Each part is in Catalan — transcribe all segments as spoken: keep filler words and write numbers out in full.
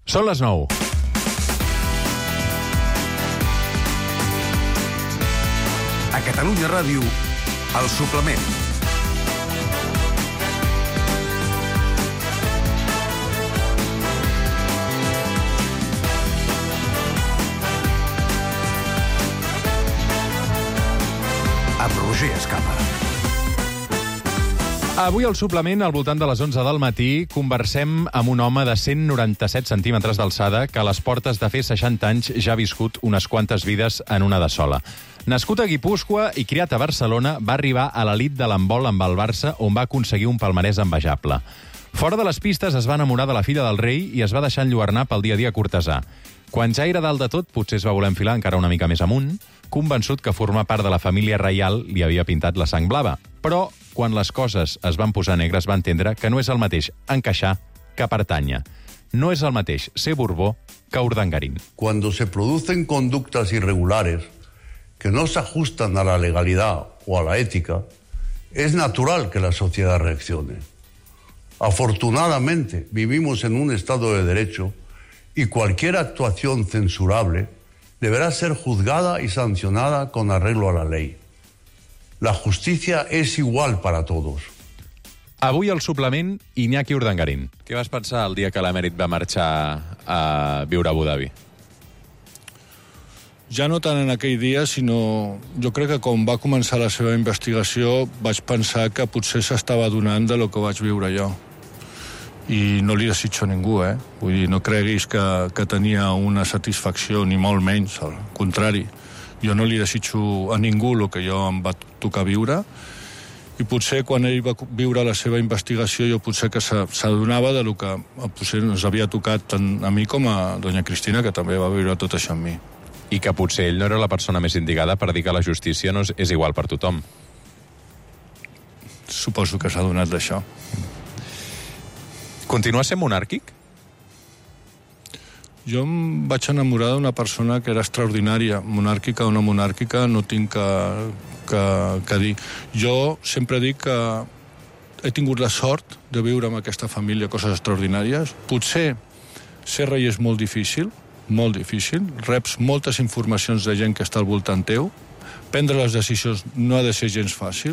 Són les nou. A Catalunya Ràdio, El Suplement. Amb Roger Escapa. Avui al suplement, al voltant de les onze del matí, conversem amb un home de cent noranta-set centímetres d'alçada que a les portes de fer seixanta anys ja ha viscut unes quantes vides en una de sola. Nascut a Guipúscoa i criat a Barcelona, va arribar a l'elit de l'handbol amb el Barça, on va aconseguir un palmarès envejable. Fora de les pistes es va enamorar de la filla del rei i es va deixar enlluernar pel dia a dia cortesà. Quan ja era dalt de tot, potser es va voler enfilar encara una mica més amunt, convençut que formar part de la família reial li havia pintat la sang blava. Però, quan les coses es van posar negres, va entendre que no és el mateix encaixar que pertànyer. No és el mateix ser Borbó que Urdangarín. Cuando se producen conductas irregulares que no se ajustan a la legalidad o a la ética, es natural que la sociedad reaccione. Afortunadamente, vivimos en un Estado de Derecho y cualquier actuación censurable deberá ser juzgada y sancionada con arreglo a la ley. La justicia es igual para todos. Avui al suplement, Iñaki Urdangarín. Què vas pensar el dia que l'emèrit va marxar a viure a Abu Dhabi? Ja no tant en aquell dia, sinó jo crec que quan va començar la seva investigació vaig pensar que potser s'estava adonant de lo que vaig viure jo. I no li desitjo a ningú, eh? Vull dir, no creguis que, que tenia una satisfacció, ni molt menys, al contrari. Jo no li desitjo a ningú el que jo em va tocar viure, i potser quan ell va viure la seva investigació jo potser que s'adonava de lo que potser ens havia tocat tant a mi com a doña Cristina, que també va viure tot això amb mi. I que potser ell no era la persona més indicada per dir que la justícia no és, és igual per tothom. Suposo que s'ha adonat d'això. Continua sent monàrquic? Jo em vaig enamorar d'una persona que era extraordinària. Monàrquica o no monàrquica, no tinc que, que, que dir. Jo sempre dic que he tingut la sort de viure amb aquesta família coses extraordinàries. Potser ser rei és molt difícil, molt difícil. Reps moltes informacions de gent que està al voltant teu. Prendre les decisions no ha de ser gens fàcil.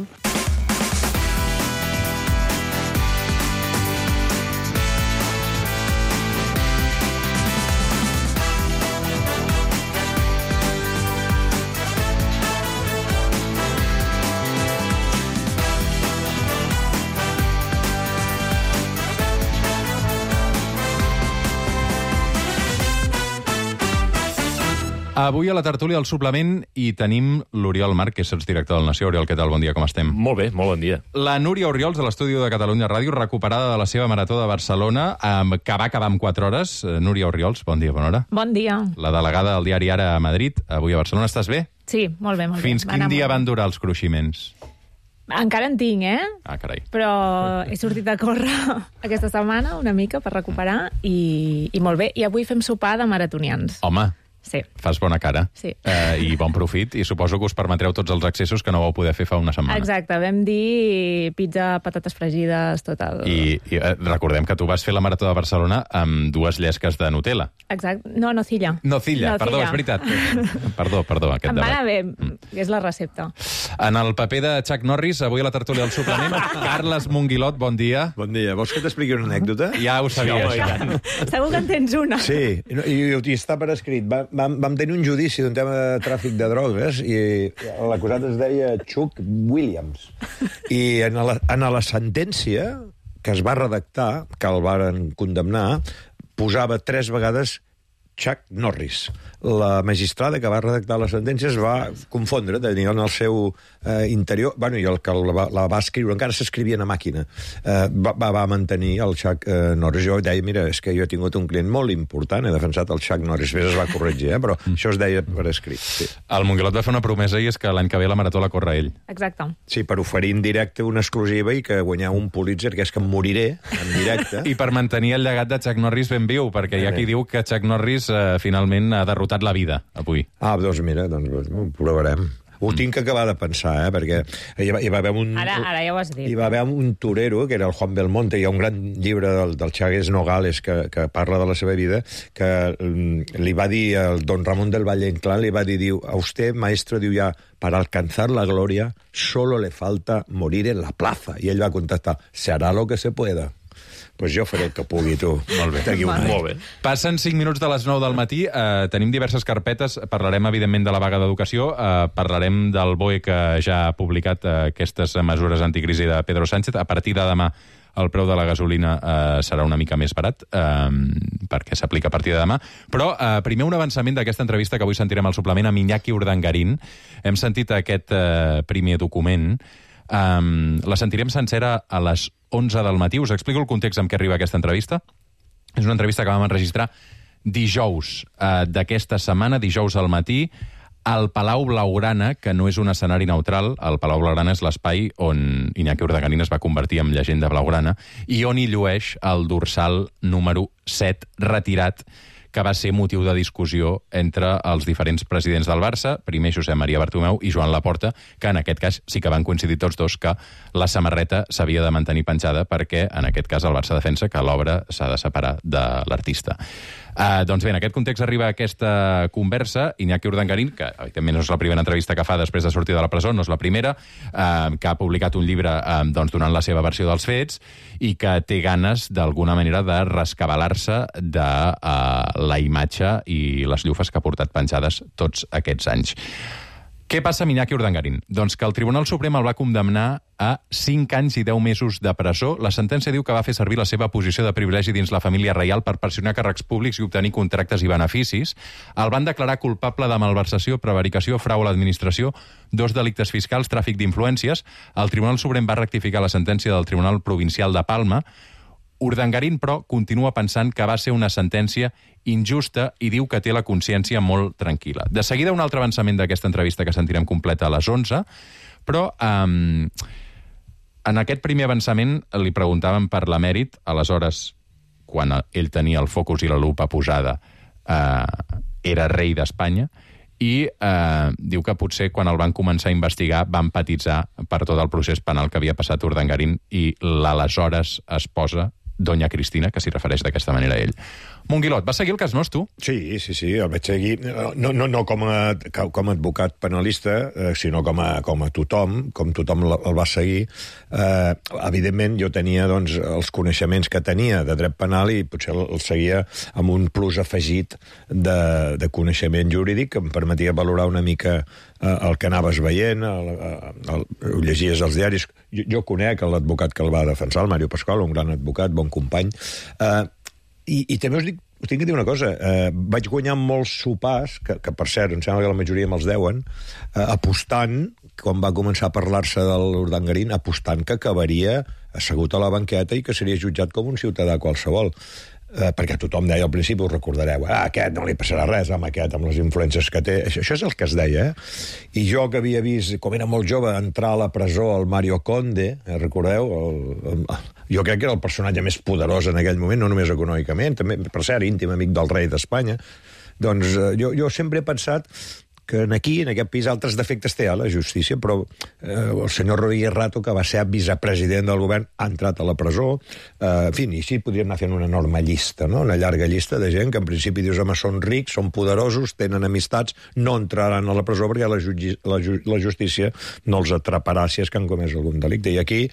Avui a la tertúlia al suplement hi tenim l'Oriol Márquez, sotsdirector del Nació. Oriol, què tal? Bon dia, com estem? Molt bé, molt bon dia. La Núria Orriols, de l'estudi de Catalunya Ràdio, recuperada de la seva marató de Barcelona, amb, que va acabar amb quatre hores. Núria Orriols, bon dia, bona hora. Bon dia. La delegada del diari Ara a Madrid, avui a Barcelona. Estàs bé? Sí, molt bé, molt bé. Fins quin dia van durar els cruiximents? Encara en tinc, eh? Ah, carai. Però he sortit a córrer aquesta setmana una mica per recuperar i, i molt bé. I avui fem sopar de maratonians. Home, sí. Fas bona cara. Sí. Eh, I bon profit. I suposo que us permetreu tots els accessos que no vau poder fer fa una setmana. Exacte. Vam dir pizza, patates fregides, tot el... I, i eh, recordem que tu vas fer la marató de Barcelona amb dues llesques de Nutella. Exacte. No, nocilla. Nocilla, Nocilla. perdó, és veritat. Perdó, perdó, aquest em va debat. anar bé, és la recepta. En el paper de Chuck Norris, avui a la tertúlia del suplement, Carles Monguilot, bon dia. Bon dia. Vols que t'expliqui una anècdota? Ja ho sabia, Sí, això. Segur que en tens una. Sí, i, i està per escrit. Va, vam, vam tenir un judici d'un tema de tràfic de drogues i l'acusat es deia Chuck Williams. I en la, en la sentència que es va redactar, que el varen condemnar, posava tres vegades Chuck Norris. La magistrada que va redactar la sentència es va confondre, tenia en el seu eh, interior... Bueno, i el que la va, la va escriure, encara s'escrivien a màquina, eh, va, va mantenir el Chuck eh, Norris. Jo deia, mira, és que jo he tingut un client molt important, he defensat el Chuck Norris. Ves, es va corregir, eh? Però això es deia per escrit. Sí. El Monguilot va fer una promesa i és que l'any que ve la marató la corre ell. Exacte. Sí, per oferir en directe una exclusiva i que guanyar un Pulitzer, que és que em moriré en directe. I per mantenir el llegat de Chuck Norris ben viu, perquè hi ha qui diu que Chuck Norris eh, finalment ha derrotat la vida, avui. Ah, doncs mira, doncs ho provarem. Ho tinc que acabar de pensar, eh? Perquè hi va, hi va haver un... Ara, ara ja ho has dit. Hi va haver un torero, que era el Juan Belmonte, hi ha un gran llibre del, del Chagas Nogales que, que parla de la seva vida, que mm, li va dir, el don Ramón del Valle Inclán, li va dir, diu, a usted, maestro, diu ja, para alcanzar la gloria solo le falta morir en la plaza. I ell va contestar, se hará lo que se pueda. Pues jo faré el que pugui, tu. Molt bé. D'aquí un any. Molt bé. Passen cinc minuts de les nou del matí, eh, tenim diverses carpetes, parlarem, evidentment, de la vaga d'educació, eh, parlarem del B O E que ja ha publicat eh, aquestes mesures anticrisi de Pedro Sánchez. A partir de demà el preu de la gasolina eh, serà una mica més barat, eh, perquè s'aplica a partir de demà. Però eh, primer un avançament d'aquesta entrevista que avui sentirem al suplement amb Iñaki Urdangarín. Hem sentit aquest eh, primer document. Um, la sentirem sencera a les onze del matí. Us explico el context amb què arriba aquesta entrevista. És una entrevista que vam enregistrar dijous uh, d'aquesta setmana, dijous al matí, al Palau Blaugrana, que no és un escenari neutral. El Palau Blaugrana és l'espai on Iñaki Urdangarín es va convertir en llegenda blaugrana i on hi llueix el dorsal número set retirat, que va ser motiu de discussió entre els diferents presidents del Barça, primer Josep Maria Bartomeu i Joan Laporta, que en aquest cas sí que van coincidir tots dos que la samarreta s'havia de mantenir penjada perquè, en aquest cas, el Barça defensa que l'obra s'ha de separar de l'artista. Uh, doncs bé, en aquest context arriba aquesta conversa. Iñaki Urdangarín, que evidentment no és la primera entrevista que fa després de sortir de la presó, no és la primera, uh, que ha publicat un llibre uh, doncs, donant la seva versió dels fets i que té ganes, d'alguna manera, de rescabalar-se de uh, la imatge i les llufes que ha portat penjades tots aquests anys. Què passa amb Iñaki Urdangarín? Doncs que el Tribunal Suprem el va condemnar a cinc anys i deu mesos de presó. La sentència diu que va fer servir la seva posició de privilegi dins la família reial per pressionar càrrecs públics i obtenir contractes i beneficis. El van declarar culpable de malversació, prevaricació, frau a l'administració, dos delictes fiscals, tràfic d'influències. El Tribunal Suprem va rectificar la sentència del Tribunal Provincial de Palma. Urdangarín, però, continua pensant que va ser una sentència injusta i diu que té la consciència molt tranquil·la. De seguida, un altre avançament d'aquesta entrevista que sentirem completa a les onze, però um, en aquest primer avançament li preguntàvem per l'emèrit, aleshores, quan ell tenia el focus i la lupa posada, uh, era rei d'Espanya, i eh, diu que potser quan el van començar a investigar van empatitzar per tot el procés penal que havia passat Urdangarín i l'aleshores esposa, Doña Cristina, que s'hi refereix d'aquesta manera a ell. Monguilot, vas seguir el cas Nostre? Sí, sí, sí, el vaig seguir. No, no, no com, a, com a advocat penalista, eh, sinó com a, com a tothom, com tothom el va seguir. Eh, evidentment, jo tenia doncs, els coneixements que tenia de dret penal i potser el, el seguia amb un plus afegit de, de coneixement jurídic que em permetia valorar una mica eh, el que anaves veient, el, el, el, llegies els diaris. Jo, jo conec l'advocat que el va defensar, el Mario Pascual, un gran advocat, bon company. Eh, I, I també us dic, us tinc que dir una cosa, eh, vaig guanyar molts sopars, que, que per cert, em sembla que la majoria me'ls deuen, eh, apostant, quan va començar a parlar-se de l'Urdangarín, apostant que acabaria assegut a la banqueta i que seria jutjat com un ciutadà qualsevol. Eh, perquè tothom deia al principi, us recordareu, ah, aquest no li passarà res, amb aquest, amb les influències que té. Això, això és el que es deia, eh? I jo que havia vist, com era molt jove, entrar a la presó el Mario Conde, eh, recordeu? El, el, jo crec que era el personatge més poderós en aquell moment, no només econòmicament, també, per cert, íntim amic del rei d'Espanya. Doncs eh, jo, jo sempre he pensat que aquí, en aquest país, altres defectes té a la justícia, però eh, el senyor Rodríguez Rato, que va ser vicepresident del govern, ha entrat a la presó. Eh, en fi, i així podríem anar fent una enorme llista, no? Una llarga llista de gent que en principi dius, home, són rics, són poderosos, tenen amistats, no entraran a la presó perquè la, jugi, la, ju, la justícia no els atraparà si és que han comès algun delicte. I aquí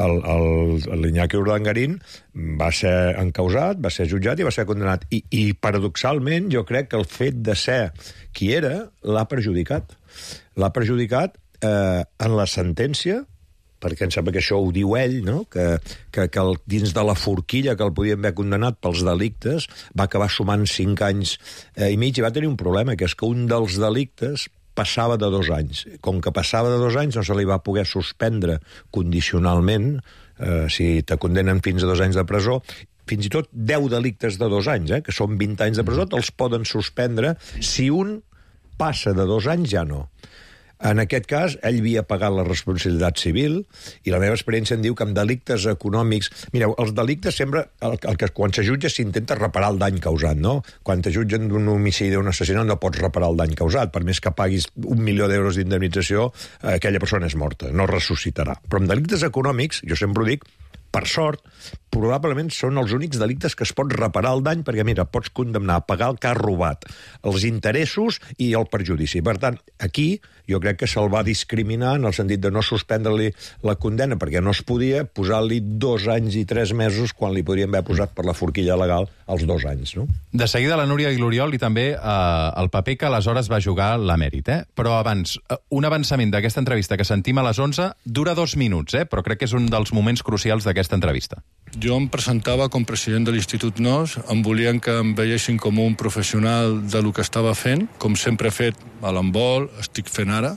l'Iñaki Urdangarín va ser encausat, va ser jutjat i va ser condenat. I, i paradoxalment, jo crec que el fet de ser qui era l'ha perjudicat. L'ha perjudicat eh, en la sentència, perquè em sembla que això ho diu ell, no? que, que, que el, dins de la forquilla que el podien haver condemnat pels delictes va acabar sumant cinc anys eh, i mig i va tenir un problema, que és que un dels delictes passava de dos anys. Com que passava de dos anys no se li va poder suspendre condicionalment, eh, si te condenen fins a dos anys de presó, fins i tot deu delictes de dos anys, eh, que són vint anys de presó, te'ls poden suspendre. Si un passa de dos anys, ja no. En aquest cas, ell havia pagat la responsabilitat civil i la meva experiència em diu que amb delictes econòmics... Mireu, els delictes sempre... El, el que quan se jutja s'intenta reparar el dany causat, no? Quan te jutgen d'un homicidi o un assassinat no pots reparar el dany causat. Per més que paguis un milió d'euros d'indemnització, aquella persona és morta, no ressuscitarà. Però amb delictes econòmics, jo sempre ho dic, per sort, probablement són els únics delictes que es pot reparar el dany, perquè, mira, pots condemnar a pagar el que has robat, els interessos i el perjudici. Per tant, aquí jo crec que se'l va discriminar en el sentit de no suspendre-li la condemna, perquè no es podia posar-li dos anys i tres mesos quan li podrien haver posat per la forquilla legal els dos anys, no? De seguida la Núria i l'Oriol i també eh, el paper que aleshores va jugar l'emèrit, eh? Però abans, un avançament d'aquesta entrevista que sentim a les onze dura dos minuts, eh? Però crec que és un dels moments crucials d'aquesta entrevista. Jo em presentava com president de l'Institut Nos, em volien que em veiessin com un professional de lo que estava fent, com sempre he fet a l'handbol, estic fent ara.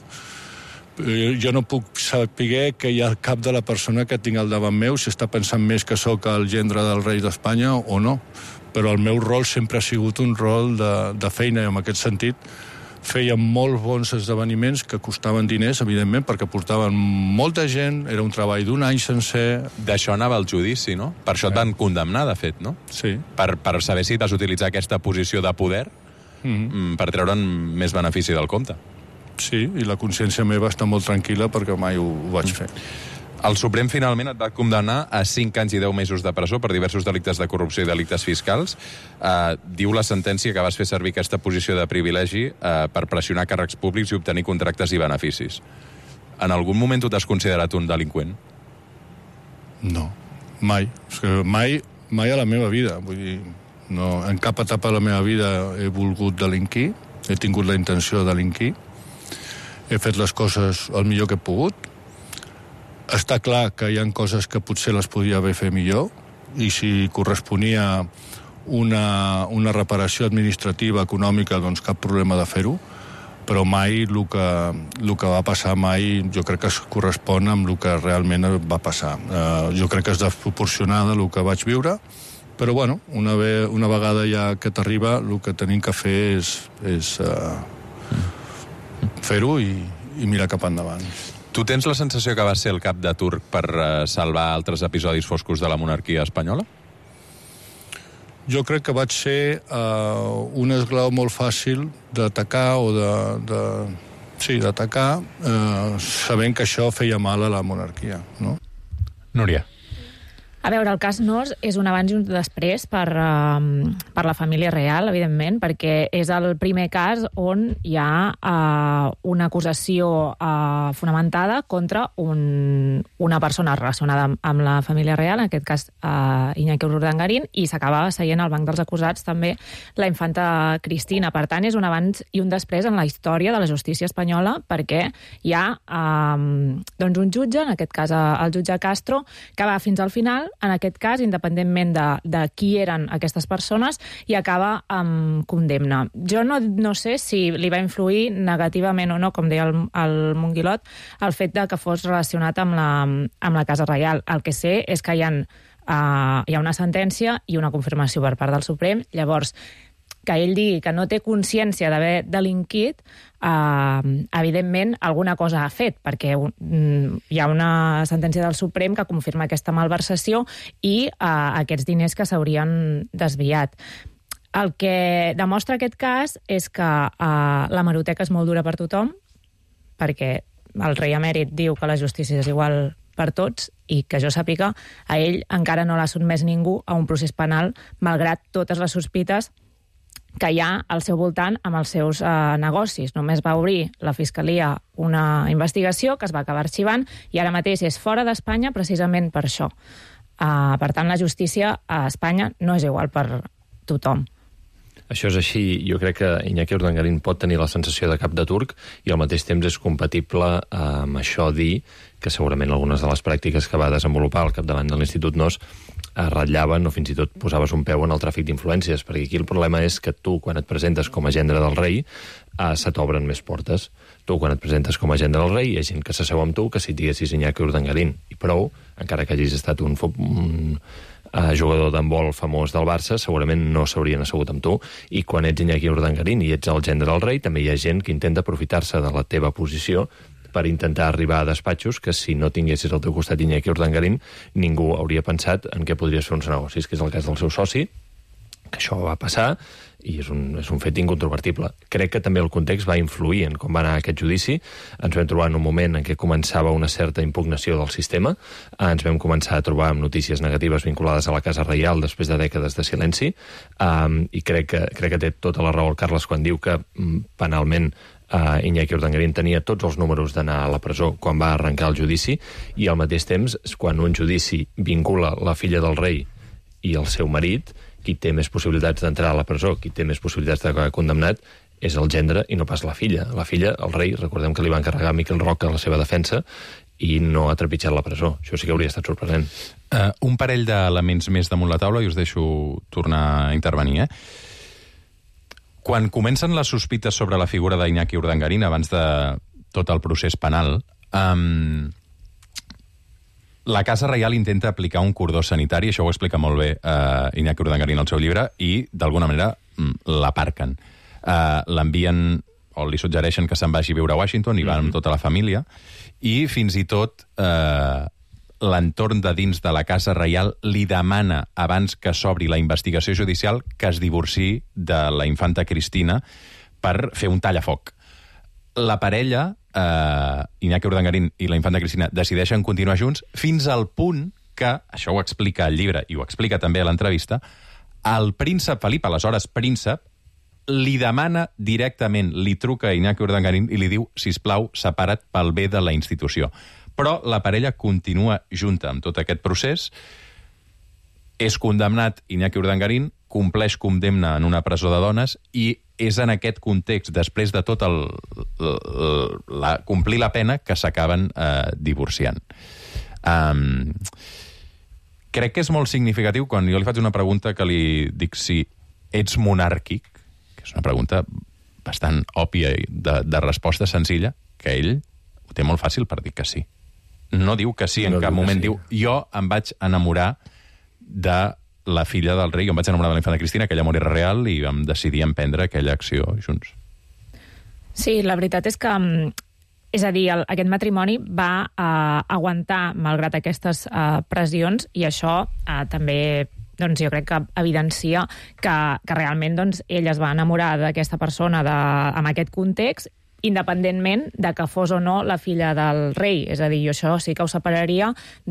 Jo no puc saber que hi ha el cap de la persona que tinc al davant meu, si està pensant més que sóc el gendre del rei d'Espanya o no. Però el meu rol sempre ha sigut un rol de, de feina, i en aquest sentit feien molt bons esdeveniments que costaven diners, evidentment, perquè portaven molta gent, era un treball d'un any sencer. D'això anava el judici, no? Per això et van condemnar, de fet, no? Sí. Per, per saber si vas utilitzar aquesta posició de poder mm-hmm. per treure'n més benefici del compte. Sí, i la consciència meva està molt tranquil·la perquè mai ho, ho vaig fer. El Suprem finalment et va condemnar a cinc anys i deu mesos de presó per diversos delictes de corrupció i delictes fiscals. Uh, diu la sentència que vas fer servir aquesta posició de privilegi uh, per pressionar càrrecs públics i obtenir contractes i beneficis. En algun moment tu t'has considerat un delinqüent? No, mai. És que mai, mai a la meva vida. Vull dir, no, en cap etapa de la meva vida he volgut delinquir, he tingut la intenció de delinquir, he fet les coses el millor que he pogut. Està clar que hi ha coses que potser les podia haver fet millor, i si corresponia una, una reparació administrativa, econòmica, doncs cap problema de fer-ho, però mai el que, el que va passar mai jo crec que es correspon amb el que realment va passar. Uh, jo crec que és desproporcionada el que vaig viure, però bueno, una, ve, una vegada ja que t'arriba, el que tenim que fer és, és uh, fer-ho i, i mirar cap endavant. Tu tens la sensació que vas ser el cap de turc per uh, salvar altres episodis foscos de la monarquia espanyola? Jo crec que vaig ser uh, un esglau molt fàcil d'atacar o de... de sí, d'atacar, uh, sabent que això feia mal a la monarquia, no? Núria. A veure, el cas Nos és un abans i un després per, uh, per la família real, evidentment, perquè és el primer cas on hi ha uh, una acusació uh, fonamentada contra un, una persona relacionada amb, amb la família real, en aquest cas uh, Iñaki Urdangarín, i s'acaba seient al banc dels acusats també la infanta Cristina. Per tant, és un abans i un després en la història de la justícia espanyola, perquè hi ha uh, doncs un jutge, en aquest cas el jutge Castro, que va fins al final, en aquest cas, independentment de, de qui eren aquestes persones, i acaba amb condemna. Jo no, no sé si li va influir negativament o no, com deia el, el Monguilot, el fet de que fos relacionat amb la, amb la Casa Reial. El que sé és que hi ha, uh, hi ha una sentència i una confirmació per part del Suprem. Llavors, que ell digui que no té consciència d'haver delinquit, eh, evidentment alguna cosa ha fet, perquè mm, hi ha una sentència del Suprem que confirma aquesta malversació i eh, aquests diners que s'haurien desviat. El que demostra aquest cas és que eh, la hemeroteca és molt dura per tothom, perquè el rei emèrit diu que la justícia és igual per tots, i que jo sàpiga, a ell encara no l'ha sotmès ningú a un procés penal, malgrat totes les sospites que hi ha al seu voltant amb els seus eh, negocis. Només va obrir la Fiscalia una investigació que es va acabar arxivant i ara mateix és fora d'Espanya precisament per això. Uh, per tant, la justícia a Espanya no és igual per tothom. Això és així. Jo crec que Iñaki Urdangarín pot tenir la sensació de cap de turc i al mateix temps és compatible amb això dir que segurament algunes de les pràctiques que va desenvolupar al capdavant de l'Institut Nos es ratllaven o fins i tot posaves un peu en el tràfic d'influències, perquè aquí el problema és que tu, quan et presentes com a gendre del rei, eh, se t'obren més portes. Tu, quan et presentes com a gendre del rei, hi ha gent que s'asseu amb tu que si et diguessis Iñaki Urdangarín, i prou, encara que hagis estat un, un uh, jugador d'handbol famós del Barça, segurament no s'haurien assegut amb tu, i quan ets Iñaki Urdangarín i ets el gendre del rei, també hi ha gent que intenta aprofitar-se de la teva posició per intentar arribar a despatxos que si no tinguessis al teu costat Iñaki Urdangarín ningú hauria pensat en què podries fer uns negocis, que és el cas del seu soci, que això va passar i és un, és un fet incontrovertible. Crec que també el context va influir en com va anar aquest judici. Ens vam trobar en un moment en què començava una certa impugnació del sistema, ens vam començar a trobar amb notícies negatives vinculades a la Casa Reial després de dècades de silenci, um, i crec que, crec que té tota la raó el Carles quan diu que um, penalment Uh, Iñaki Urdangarín tenia tots els números d'anar a la presó quan va arrencar el judici, i al mateix temps, quan un judici vincula la filla del rei i el seu marit, qui té més possibilitats d'entrar a la presó, qui té més possibilitats d'acabar condemnat, és el gendre i no pas la filla. La filla, el rei, recordem que li va encarregar a Miquel Roca la seva defensa i no ha trepitjat la presó. Això sí que hauria estat sorprenent. Uh, un parell d'elements més damunt la taula i us deixo tornar a intervenir, eh? Quan comencen les sospites sobre la figura d'Iñaki Urdangarín, abans de tot el procés penal, um, la Casa Reial intenta aplicar un cordó sanitari, això ho explica molt bé uh, Iñaki Urdangarín al seu llibre, i d'alguna manera l'aparquen. Uh, L'envien, o li suggereixen que se'n vagi a viure a Washington, i va amb tota la família, i fins i tot uh, l'entorn de dins de la Casa Reial li demana, abans que s'obri la investigació judicial, que es divorciï de la infanta Cristina per fer un tallafoc. La parella, eh, Iñaki Urdangarín i la infanta Cristina, decideixen continuar junts fins al punt que, això ho explica al llibre i ho explica també a l'entrevista, el príncep Felip, aleshores príncep, li demana directament, li truca a Iñaki Urdangarín i li diu, sisplau, separa't pel bé de la institució. Però la parella continua junta amb tot aquest procés, és condemnat Iñaki Urdangarín, compleix condemna en una presó de dones, i és en aquest context, després de tot el, el, la, complir la pena, que s'acaben eh, divorciant. Um, crec que és molt significatiu quan jo li faig una pregunta que li dic si ets monàrquic, que és una pregunta bastant òbvia i de, de resposta senzilla, que ell ho té molt fàcil per dir que sí. No diu que sí, en no cap moment sí. Diu, jo em vaig enamorar de la filla del rei, jo em vaig enamorar de la infanta Cristina, aquella amor era real, i vam decidir emprendre aquella acció junts. Sí, la veritat és que, és a dir, el, aquest matrimoni va uh, aguantar malgrat aquestes uh, pressions, i això uh, també, doncs, jo crec que evidencia que, que realment, doncs, ell es va enamorar d'aquesta persona de, amb aquest context, independentment de que fos o no la filla del rei. És a dir, jo això sí que ho separaria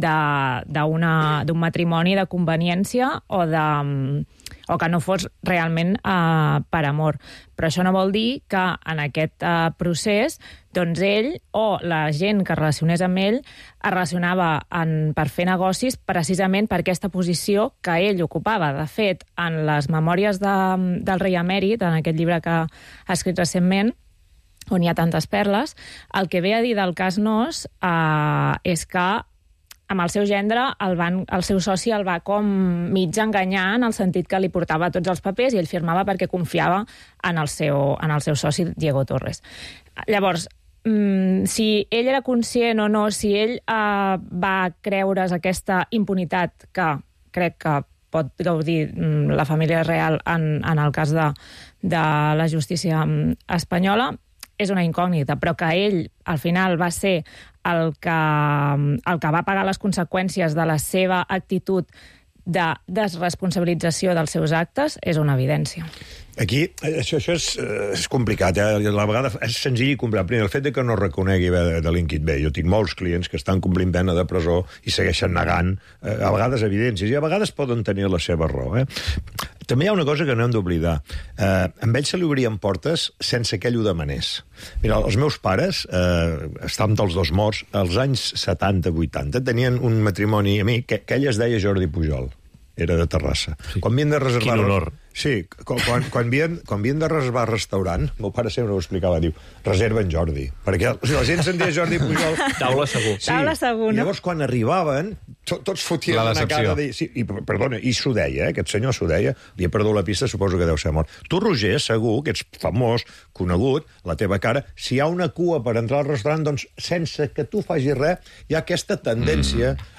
d'un matrimoni de conveniència o, de, o que no fos realment uh, per amor. Però això no vol dir que en aquest uh, procés doncs ell o la gent que es relacionés amb ell es relacionava en, per fer negocis precisament per aquesta posició que ell ocupava. De fet, en les memòries de, del rei emèrit, en aquest llibre que ha escrit recentment, on hi ha tantes perles, el que ve a dir del cas Noos eh, és que amb el seu gendre el, van, el seu soci el va com mig enganyar, en el sentit que li portava tots els papers i ell firmava perquè confiava en el seu, en el seu soci Diego Torres. Llavors, mm, si ell era conscient o no, si ell eh, va creure's aquesta impunitat que crec que pot gaudir mm, la família real en, en el cas de, de la justícia espanyola, és una incògnita, però que ell, al final, va ser el que, el que va pagar les conseqüències de la seva actitud de desresponsabilització dels seus actes, és una evidència. Aquí, això, això és, és complicat, eh? A la vegada és senzill i comprar. Primer, el fet de que no reconegui haver delinquit bé. Jo tinc molts clients que estan complint pena de presó i segueixen negant, eh, a vegades evidències, i a vegades poden tenir la seva raó. Eh? També hi ha una cosa que no hem d'oblidar. Eh, amb ell se li obrien portes sense que ell ho demanés. Mira, els meus pares, eh, estàvem dels dos morts, als anys setanta vuitanta, tenien un matrimoni amic que, que ell es deia Jordi Pujol. Era de Terrassa. Sí. Quan havien de reservar... Quin honor. Sí, quan, quan, quan, havien, quan havien de reservar restaurant, el meu pare sempre ho explicava, diu, reserva en Jordi. Perquè o sigui, la gent sentia Jordi Pujol... Taula segur. Sí. Taula segur, no? Llavors, quan arribaven, to, tots fotien una cara de... Sí, i, perdona, i s'ho deia, eh? Aquest senyor s'ho deia, li he perdut la pista, suposo que deu ser mort. Tu, Roger, segur que ets famós, conegut, la teva cara, si hi ha una cua per entrar al restaurant, doncs, sense que tu facis res, hi ha aquesta tendència mm.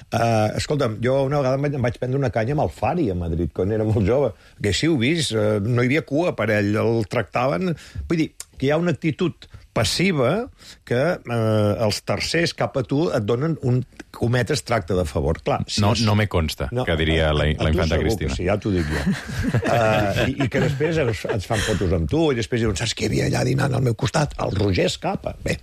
Uh, escolta'm, jo una vegada em vaig prendre una canya amb el Fari a Madrid, quan era molt jove. Que sí, ho vist, uh, no hi havia cua per ell, el tractaven... Vull dir, que hi ha una actitud passiva que eh, els tercers cap a tu et donen un cometes tracte de favor. Clar, si no, és... no me consta, no, que diria la, la infanta Cristina. Sí, ja t'ho dic jo. uh, i, I que després es, ens fan fotos amb tu, i després diuen, saps qui hi havia allà dinant al meu costat? El Roger Escapa. Bé,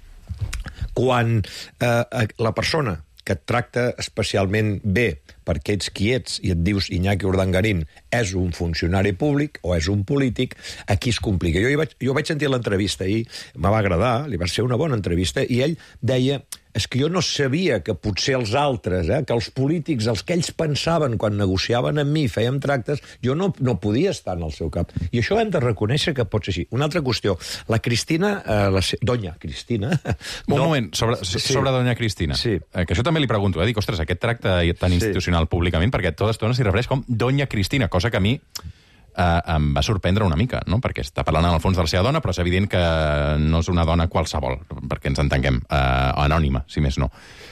quan eh, la persona que et tracta especialment bé perquè ets qui ets i et dius Iñaki Urdangarín és un funcionari públic o és un polític, aquí es complica. Jo, hi vaig, jo vaig sentir l'entrevista ahir, me va agradar, li va ser una bona entrevista, i ell deia, és que jo no sabia que potser els altres, eh, que els polítics, els que ells pensaven quan negociaven amb mi, fèiem tractes, jo no, no podia estar en el seu cap. I això hem de reconèixer que pot ser així. Una altra qüestió, la Cristina, eh, la Doña Cristina... Un no, moment, sobre, sí. sobre Doña Cristina. Sí. Eh, que això també li pregunto, eh? Dic, ostres, aquest tracte tan institucional sí. públicament, perquè tota l'estona s'hi refereix com Doña Cristina, cosa que a mi eh, em va sorprendre una mica, no? Perquè està parlant en el fons de la seva dona, però és evident que no és una dona qualsevol, perquè ens entenguem, eh, anònima, si més no.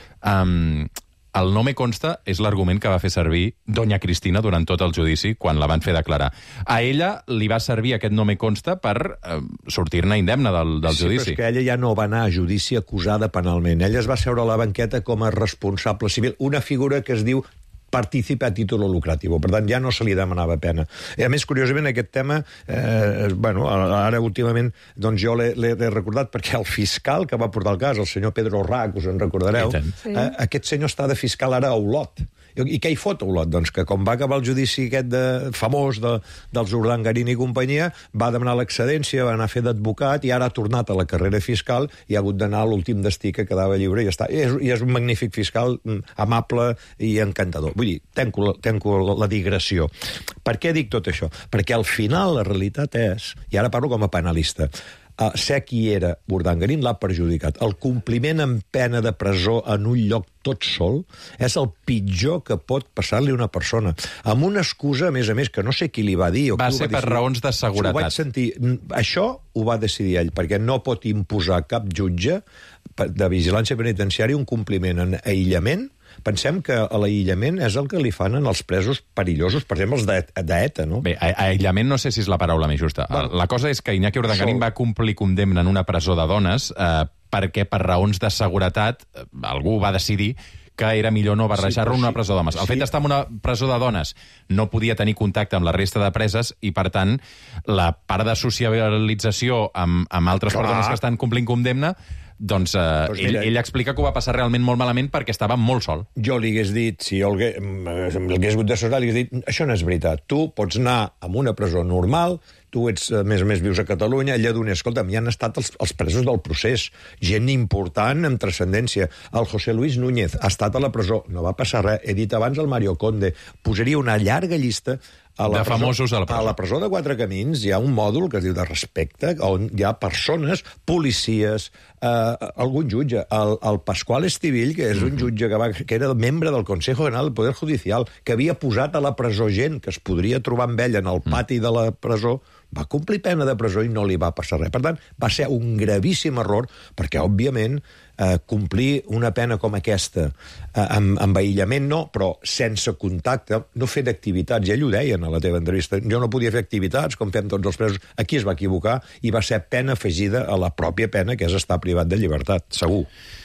Um, el no me consta és l'argument que va fer servir Doña Cristina durant tot el judici, quan la van fer declarar. A ella li va servir aquest no me consta per eh, sortir-ne indemne del, del sí, judici. Sí, però és que ella ja no va anar a judici acusada penalment. Ella es va seure a la banqueta com a responsable civil, una figura que es diu participa a títol lucratiu. Per tant, ja no se li demanava pena. I a més, curiosament, aquest tema, eh, bueno, ara últimament, doncs jo l'he recordat perquè el fiscal que va portar el cas, el senyor Pedro Rac, us en recordareu, sí. eh, aquest senyor està de fiscal ara a Olot. I què hi fot Olot? Doncs que com va acabar el judici aquest de, famós de, dels Urdangarín i companyia, va demanar l'excedència, va anar a fer d'advocat i ara ha tornat a la carrera fiscal i ha hagut d'anar a l'últim destí que quedava lliure i ja està. I és, i és un magnífic fiscal, amable i encantador. Vull dir, tenco, tenco la digressió. Per què dic tot això? Perquè al final la realitat és, i ara parlo com a penalista, Uh, ser qui era Urdangarín l'ha perjudicat. El compliment amb pena de presó en un lloc tot sol és el pitjor que pot passar-li a una persona. Amb una excusa, a més a més, que no sé qui li va dir... O va qui ser va per raons de seguretat. Ho vaig sentir. Això ho va decidir ell, perquè no pot imposar cap jutge de vigilància penitenciària un compliment en aïllament. Pensem que l'aïllament és el que li fan en els presos perillosos, per exemple, els d'ETA, no? Bé, aïllament no sé si és la paraula més justa. Bueno, la cosa és que Iñaki Urdangarín va complir condemna en una presó de dones eh, perquè per raons de seguretat eh, algú va decidir que era millor no barrejar-lo sí, en una presó d'homes. El sí. fet d'estar en una presó de dones no podia tenir contacte amb la resta de preses i, per tant, la part de socialització amb, amb altres Clar. persones que estan complint condemna, doncs, eh, doncs ell, ell explica que ho va passar realment molt malament perquè estava molt sol. Jo li hagués dit, si jo li hagués hagut d'assessorar, li hagués dit, això no és veritat. Tu pots anar a una presó normal, tu ets, a més a més, vius a Catalunya, allà d'on, escolta'm, hi han estat els, els presos del procés, gent important amb transcendència. El José Luis Núñez ha estat a la presó, no va passar res. He dit abans el Mario Conde. Posaria una llarga llista a la de presó, famosos a la presó. A la presó de Quatre Camins hi ha un mòdul que es diu de respecte, on hi ha persones, policies, eh, algun jutge, el, el Pascual Estivill, que és un jutge que, va, que era membre del Consejo General del Poder Judicial, que havia posat a la presó gent que es podria trobar amb ell en el pati de la presó, va complir pena de presó i no li va passar res. Per tant, va ser un gravíssim error, perquè, òbviament, eh, complir una pena com aquesta, eh, amb, amb aïllament no, però sense contacte, no fer d'activitats, ja ell ho deien a la teva entrevista, jo no podia fer activitats com fem tots els presos, aquí es va equivocar i va ser pena afegida a la pròpia pena, que és estar privat de llibertat, segur.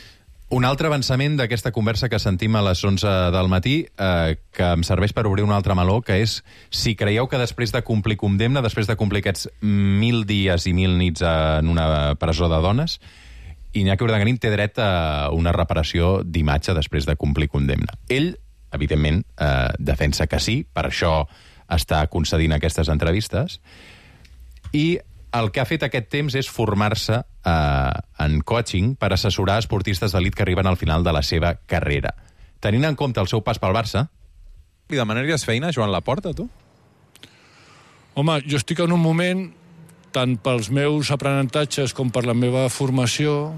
Un altre avançament d'aquesta conversa que sentim a les onze del matí, eh, que em serveix per obrir un altre meló, que és si creieu que després de complir condemna, després de complir aquests mil dies i mil nits en una presó de dones, Iñaki Urdangarín té dret a una reparació d'imatge després de complir condemna. Ell, evidentment, eh, defensa que sí, per això està concedint aquestes entrevistes, i el que ha fet aquest temps és formar-se eh, en coaching per assessorar esportistes d'elit que arriben al final de la seva carrera. Tenint en compte el seu pas pel Barça... Li demanaries feina a Joan Laporta, tu? Home, jo estic en un moment, tant pels meus aprenentatges com per la meva formació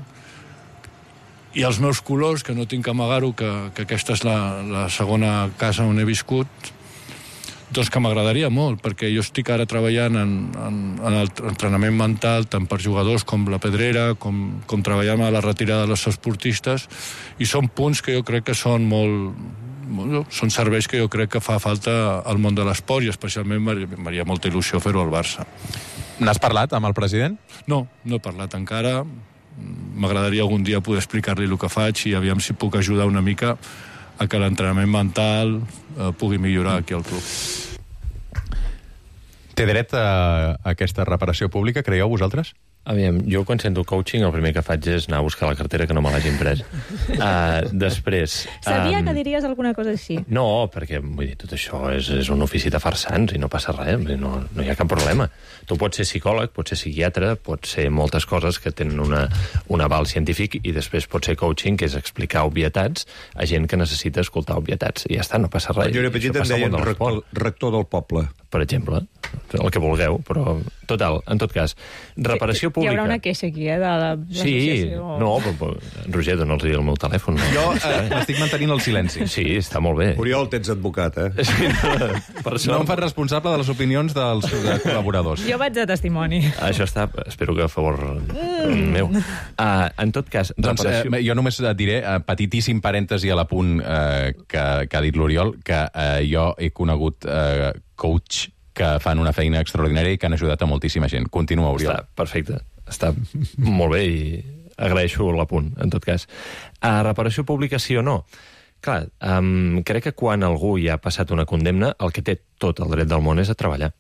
i els meus colors, que no tinc que amagar-ho, que, que aquesta és la, la segona casa on he viscut, doncs que m'agradaria molt, perquè jo estic ara treballant en, en, en el entrenament mental, tant per jugadors com la Pedrera, com, com treballant a la retirada dels esportistes, i són punts que jo crec que són molt, bueno, són serveis que jo crec que fa falta al món de l'esport i especialment m'haria molta il·lusió fer-ho al Barça. N'has parlat amb el president? No, no he parlat encara. M'agradaria algun dia poder explicar-li el que faig i aviam si puc ajudar una mica a que l'entrenament mental eh, pugui millorar aquí al club. Té dret a aquesta reparació pública, creieu vosaltres? Aviam, jo quan sento coaching el primer que faig és anar a buscar la cartera que no me l'hagin pres. Uh, després... Sabia um, que diries alguna cosa així. No, perquè vull dir, tot això és, és un ofici de farsants i no passa res, no, no hi ha cap problema. Tu pots ser psicòleg, pots ser psiquiatre, pots ser moltes coses que tenen una, un aval científic i després pot ser coaching, que és explicar obvietats a gent que necessita escoltar obvietats. I ja està, no passa res. Jo era petit em deien rector, rector del poble. Per exemple, el que vulgueu, però total, en tot cas, reparació pública... Hi haurà una queixa aquí, eh, de l'associació. Sí, no, però, però Roger, dona'ls el meu telèfon. No? Jo eh, m'estic mantenint el silenci. Sí, està molt bé. Oriol, tens advocat, eh? Sí, no, per això... No em fas responsable de les opinions dels de col·laboradors. Jo vaig de testimoni. Això està, espero que a favor mm. meu. Uh, en tot cas, doncs, reparació... eh, jo només et diré, eh, petitíssim parèntesi a l'apunt eh, que, que ha dit l'Oriol, que eh, jo he conegut eh, coach que fan una feina extraordinària i que han ajudat a moltíssima gent. Continua, Oriol. Està perfecte. Està molt bé i agraeixo l'apunt, en tot cas. Uh, reparació pública sí o no? Clar, um, crec que quan algú ja ha passat una condemna, el que té tot el dret del món és a treballar.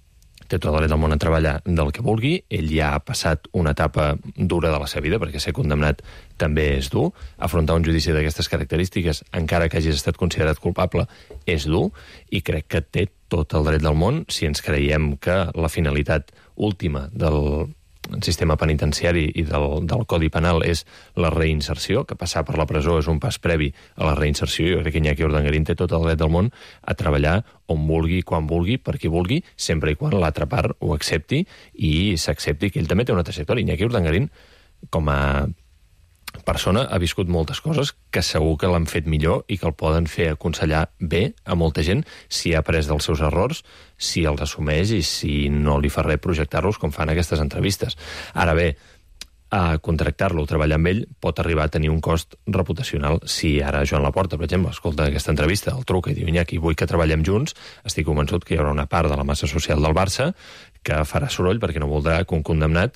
Té tot el dret del món a treballar del que vulgui, ell ja ha passat una etapa dura de la seva vida, perquè ser condemnat també és dur, afrontar un judici d'aquestes característiques, encara que hagis estat considerat culpable, és dur, i crec que té tot el dret del món, si ens creiem que la finalitat última del sistema penitenciari i del, del Codi Penal és la reinserció, que passar per la presó és un pas previ a la reinserció. Jo crec que Iñaki Urdangarín té tot el dret del món a treballar on vulgui, quan vulgui, per qui vulgui, sempre i quan l'altra part ho accepti i s'accepti que ell també té una trajectòria. Iñaki Urdangarín, com a persona, ha viscut moltes coses que segur que l'han fet millor i que el poden fer aconsellar bé a molta gent si ha après dels seus errors, si els assumeix i si no li fa res projectar-los com fan aquestes entrevistes. Ara bé, a contractar-lo o treballar amb ell pot arribar a tenir un cost reputacional. Si ara Joan Laporta, per exemple, escolta aquesta entrevista, el truca i diu Iñaki, vull que treballem junts, estic convençut que hi haurà una part de la massa social del Barça que farà soroll perquè no voldrà que un condemnat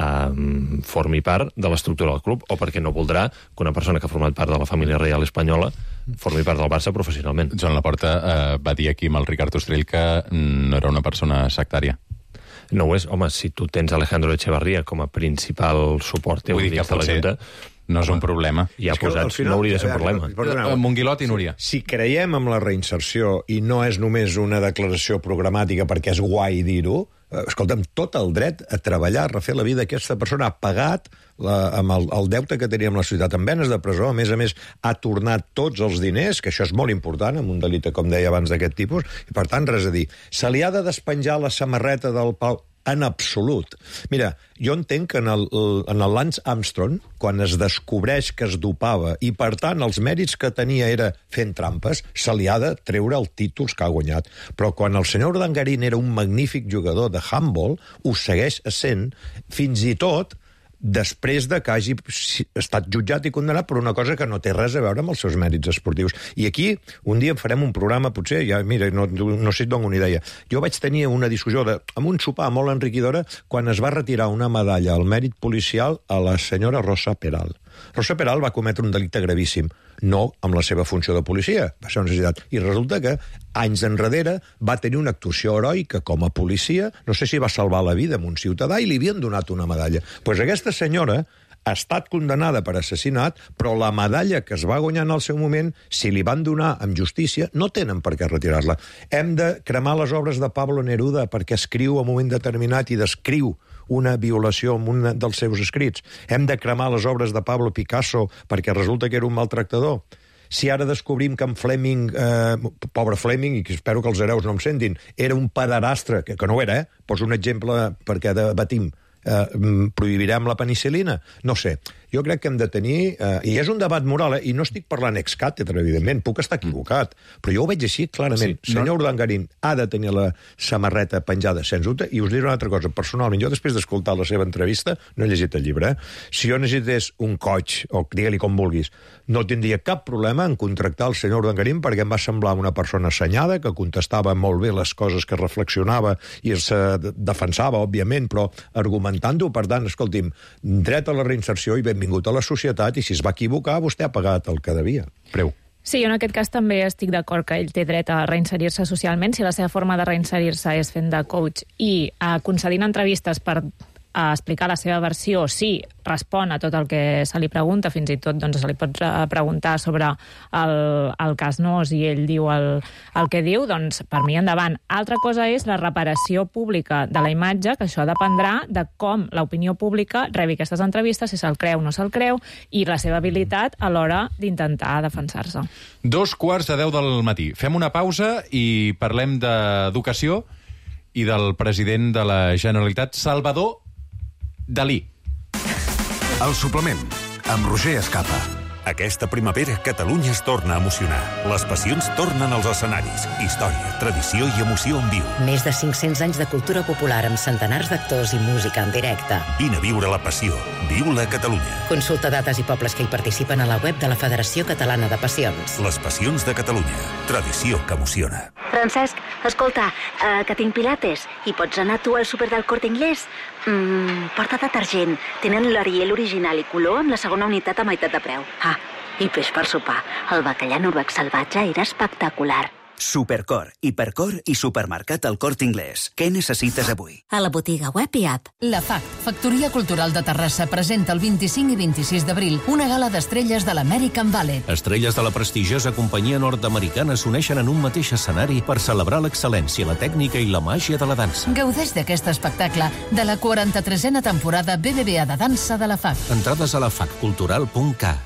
Um, formi part de l'estructura del club o perquè no voldrà que una persona que ha format part de la família reial espanyola formi part del Barça professionalment. Joan Laporta eh, va dir aquí amb el Ricard Ostrell que no era una persona sectària. No ho és. Home, si tu tens Alejandro Echevarría com a principal suport teu Vull dir dins de la Junta... No és un problema. Ja posats, no hauria de ser un problema. Perdoneu, Monguilot i Núria. Si creiem en la reinserció i no és només una declaració programàtica perquè és guai dir-ho, escolta'm, tot el dret a treballar, a refer la vida d'aquesta persona, ha pagat la, amb el, el deute que tenia amb la societat en penes de presó, a més a més ha tornat tots els diners, que això és molt important amb un delicte, com deia abans, d'aquest tipus, i per tant, res a dir. Se li ha de despenjar la samarreta del Pau? En absolut. Mira, jo entenc que en el, en el Lance Armstrong, quan es descobreix que es dopava i, per tant, els mèrits que tenia era fent trampes, se li ha de treure els títols que ha guanyat. Però quan el senyor Urdangarín era un magnífic jugador de handball, ho segueix essent, fins i tot després de que hagi estat jutjat i condemnat per una cosa que no té res a veure amb els seus mèrits esportius. I aquí, un dia farem un programa, potser, ja, mira, no, no sé si et dono una idea. Jo vaig tenir una discussió de, amb un sopar molt enriquidora quan es va retirar una medalla al mèrit policial a la senyora Rosa Peral. Rosa Peral va cometre un delicte gravíssim, no amb la seva funció de policia, va ser una necessitat. I resulta que, anys enrere, va tenir una actuació heroica com a policia, no sé si va salvar la vida a un ciutadà i li havien donat una medalla. Doncs pues aquesta senyora ha estat condenada per assassinat, però la medalla que es va guanyar en el seu moment, si li van donar amb justícia, no tenen per què retirar-la. Hem de cremar les obres de Pablo Neruda perquè escriu a un moment determinat i descriu una violació en un dels seus escrits. Hem de cremar les obres de Pablo Picasso perquè resulta que era un maltractador. Si ara descobrim que en Fleming, eh, pobre Fleming, i espero que els hereus no em sentin, era un pederastre, que, que no ho era, eh? Poso un exemple perquè debatim. Eh, prohibirem la penicil·lina? No sé. jo crec que hem de tenir... Eh, I és un debat moral, eh? I no estic parlant ex càtedra, evidentment, puc estar equivocat, però jo ho veig així, clarament. Sí, no... Senyor Urdangarín ha de tenir la samarreta penjada, sens dubte, i us diré una altra cosa. Personalment, jo després d'escoltar la seva entrevista, no he llegit el llibre, eh? Si jo necessités un coach, o digue-li com vulguis, no tindria cap problema en contractar el senyor Urdangarín perquè em va semblar una persona assenyada, que contestava molt bé les coses que reflexionava i es defensava, òbviament, però argumentant-ho. Per tant, escolti'm, dret a la reinserció i benvingut a la societat, i si es va equivocar, vostè ha pagat el que devia. Preu. Sí, jo en aquest cas també estic d'acord que ell té dret a reinserir-se socialment. Si la seva forma de reinserir-se és fent de coach i uh, concedint entrevistes per a explicar la seva versió, sí, respon a tot el que se li pregunta, fins i tot doncs, se li pot preguntar sobre el, el cas Nos i ell diu el, el que diu, doncs per mi endavant. Altra cosa és la reparació pública de la imatge, que això dependrà de com l'opinió pública rebi aquestes entrevistes, si se'l creu o no se'l creu, i la seva habilitat a l'hora d'intentar defensar-se. Dos quarts de deu del matí. Fem una pausa i parlem d'educació i del president de la Generalitat, Salvador Dalí. El suplement, amb Roger Escapa. Aquesta primavera, Catalunya es torna a emocionar. Les passions tornen als escenaris. Història, tradició i emoció en viu. Més de cinc-cents anys de cultura popular amb centenars d'actors i música en directe. Vine a viure la passió. Viu-la a Catalunya. Consulta dates i pobles que hi participen a la web de la Federació Catalana de Passions. Les passions de Catalunya. Tradició que emociona. Francesc, escolta, uh, que tinc pilates i pots anar tu al súper del Corte Inglés? Mm, porta detergent. Tenen l'Ariel original i color amb la segona unitat a meitat de preu. Ah, i peix per sopar. El bacallà noruec salvatge era espectacular. Supercor, Hipercor i Supermercat El Corte Inglés. Què necessites avui? A la botiga web i app. La F A C, Factoria Cultural de Terrassa, presenta el vint-i-cinc i vint-i-sis d'abril una gala d'estrelles de l'American Ballet. Estrelles de la prestigiosa companyia nord-americana s'uneixen en un mateix escenari per celebrar l'excel·lència, la tècnica i la màgia de la dansa. Gaudeix d'aquest espectacle de la quaranta-tresena temporada B B V A de dansa de la F A C. Entrades a la fac cultural punt cat.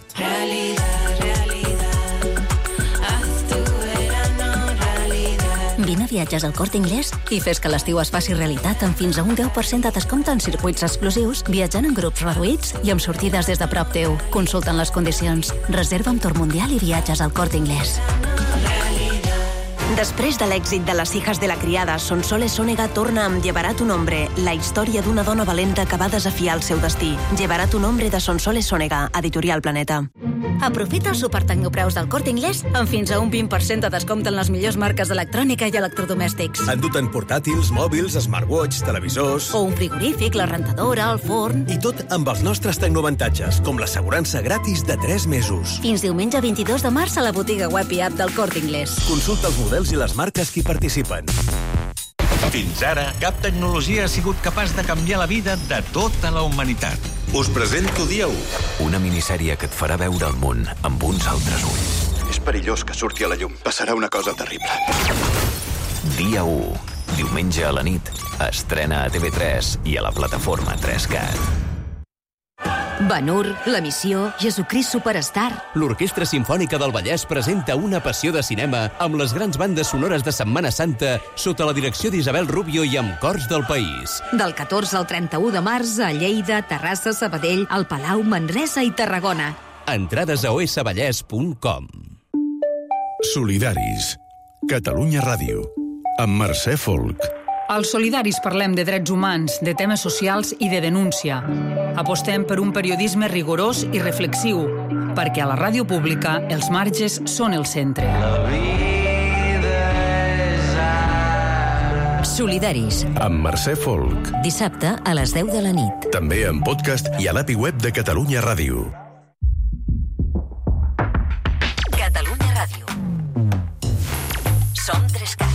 Vine a Viatges al Corte Inglés i fes que l'estiu es faci realitat amb fins a un deu per cent de descompte en circuits exclusius, viatjant en grups reduïts i amb sortides des de prop teu. Consulten les condicions. Reserva amb Tour Mundial i Viatges al Corte Inglés. Després de l'èxit de Les hijas de la criada, Sonsoles Sónega torna amb Llevará tu nombre, la història d'una dona valenta que va desafiar el seu destí. Llevará tu nombre de Sonsoles Sónega, Editorial Planeta. Aprofita els supertecnopreus del Corte Inglés amb fins a un vint per cent de descompte en les millors marques d'electrònica i electrodomèstics. Enduten portàtils, mòbils, smartwatch, televisors... O un frigorífic, la rentadora, el forn... I tot amb els nostres tecnoavantatges, com l'assegurança gratis de tres mesos. Fins diumenge vint-i-dos de març a la botiga web i app del Corte Inglés. Consulta els models i les marques que hi participen. Fins ara, cap tecnologia ha sigut capaç de canviar la vida de tota la humanitat. Us presento Dia u, una minissèrie que et farà veure el món amb uns altres ulls. És perillós que surti a la llum. Passarà una cosa terrible. Dia u, diumenge a la nit, estrena a T V tres i a la plataforma tres cat. Ben-Hur, La Missió, Jesucrist Superstar... L'Orquestra Simfònica del Vallès presenta Una passió de cinema amb les grans bandes sonores de Setmana Santa sota la direcció d'Isabel Rubio i amb cors del país. Del catorze al trenta-u de març a Lleida, Terrassa, Sabadell, el Palau, Manresa i Tarragona. Entrades a o s vallès punt com. Solidaris. Catalunya Ràdio. Amb Mercè Folk. Als Solidaris parlem de drets humans, de temes socials i de denúncia. Apostem per un periodisme rigorós i reflexiu, perquè a la ràdio pública els marges són el centre. Solidaris. Amb Mercè Folk. Dissabte a les deu de la nit. També en podcast i a l'A P I web de Catalunya Ràdio. Catalunya Ràdio. Som tres cat.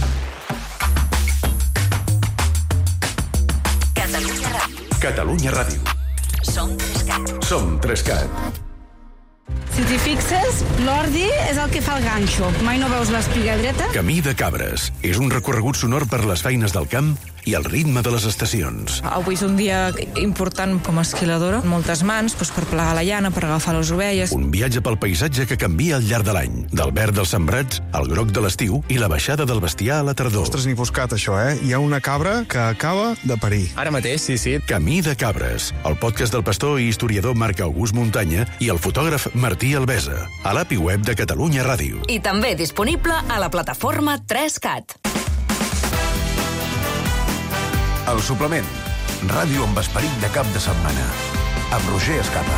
Catalunya Ràdio. Catalunya Ràdio. Som tres cat. Som tres cat. Si t'hi fixes, l'ordi és el que fa el ganxo. Mai no veus l'espiga dreta? Camí de Cabres. És un recorregut sonor per les feines del camp i el ritme de les estacions. Avui és un dia important com a esquiladora, moltes mans doncs, per plegar la llana, per agafar les ovelles. Un viatge pel paisatge que canvia al llarg de l'any, del verd dels sembrats al groc de l'estiu i la baixada del bestiar a la tardor. Ostres, ni buscat, això, eh? Hi ha una cabra que acaba de parir. Ara mateix, sí, sí. Camí de cabres, el podcast del pastor i historiador Marc August Muntanya i el fotògraf Martí Albesa, a l'A P I web de Catalunya Ràdio. I també disponible a la plataforma tres cat. El suplement. Ràdio amb esperit de cap de setmana. Amb Roger Escapa.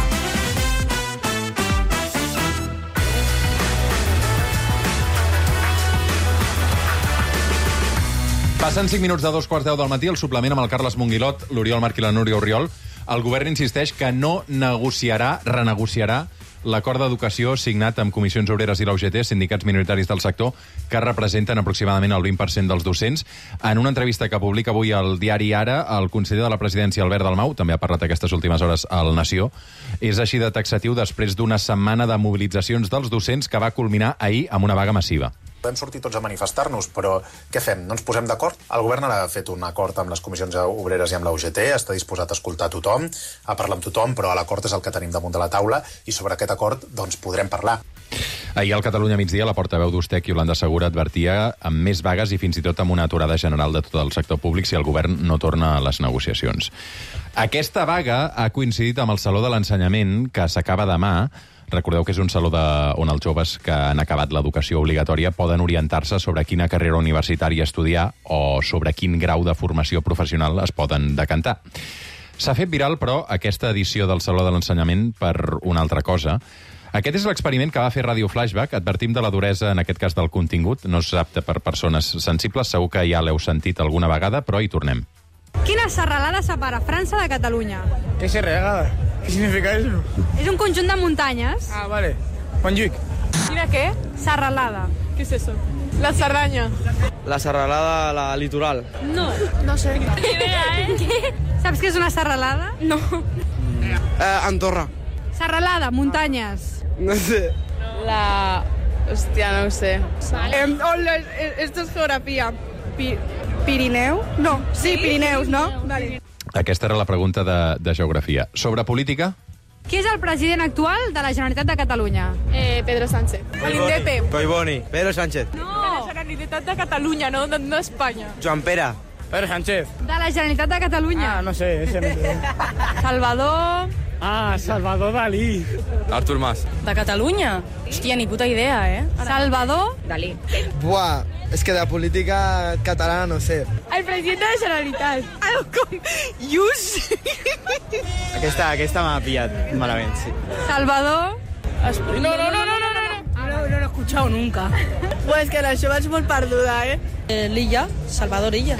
Passen cinc minuts de dos quarts deu del matí, el suplement amb el Carles Monguilot, l'Oriol Marc i la Núria Oriol. El govern insisteix que no negociarà, renegociarà l'acord d'educació signat amb Comissions Obreres i la U G T, sindicats minoritaris del sector, que representen aproximadament el vint per cent dels docents. En una entrevista que publica avui al diari Ara, el conseller de la Presidència, Albert Dalmau, també ha parlat aquestes últimes hores al Nació, és així de taxatiu després d'una setmana de mobilitzacions dels docents que va culminar ahir amb una vaga massiva. Vam sortir tots a manifestar-nos, però què fem? No ens posem d'acord? El govern ha fet un acord amb les comissions obreres i amb la U G T, està disposat a escoltar tothom, a parlar amb tothom, però l'acord és el que tenim damunt de la taula i sobre aquest acord doncs, podrem parlar. Ahir al Catalunya migdia, la portaveu d'Ustec, Iolanda Segura, advertia amb més vagues i fins i tot amb una aturada general de tot el sector públic si el govern no torna a les negociacions. Aquesta vaga ha coincidit amb el Saló de l'Ensenyament, que s'acaba demà. Recordeu que és un saló de, on els joves que han acabat l'educació obligatòria poden orientar-se sobre quina carrera universitària estudiar o sobre quin grau de formació professional es poden decantar. S'ha fet viral, però, aquesta edició del Saló de l'Ensenyament per una altra cosa. Aquest és l'experiment que va fer Radio Flashback. Advertim de la duresa, en aquest cas, del contingut. No és apte per persones sensibles. Segur que ja l'heu sentit alguna vegada, però hi tornem. Quina serralada separa França de Catalunya? ¿Qué serralada? ¿Qué significa eso? És un conjunt de muntanyes. Ah, vale. Montjuïc. ¿Quina què? Serralada. ¿Qué es eso? La Cerdanya. La serralada, la litoral. No. No sé. Ni idea, eh? Què? Saps què és una serralada? No. Eh, Andorra. Serralada, muntanyes. No sé. La... Hòstia, no ho sé. Vale. Eh, hola, esto es geografía. Pi... Pirineu? No. Sí, Pirineus, no? Vale. Aquesta era la pregunta de, de geografia. Sobre política? Qui és el president actual de la Generalitat de Catalunya? Eh, Pedro Sánchez. L'Indepe. Collboni. Pedro Sánchez. No. De la Generalitat de Catalunya, no, no, no Espanya. Joan Pere. Pedro Sánchez. De la Generalitat de Catalunya. Ah, no sé, ese no sé. Salvador... Ah, Salvador Dalí. Artur Mas. De Catalunya? Hòstia, ni puta idea, eh? Salvador Dalí. Buah, és que de política catalana no sé. El president de la Generalitat. Algo com... Ius. Aquesta, aquesta m'ha pillat malament, sí. Salvador... No, no, no, no, no, no. No, no lo he escuchado nunca. Pues que això vaig molt perduda, eh? eh L'Illa, Salvador Illa.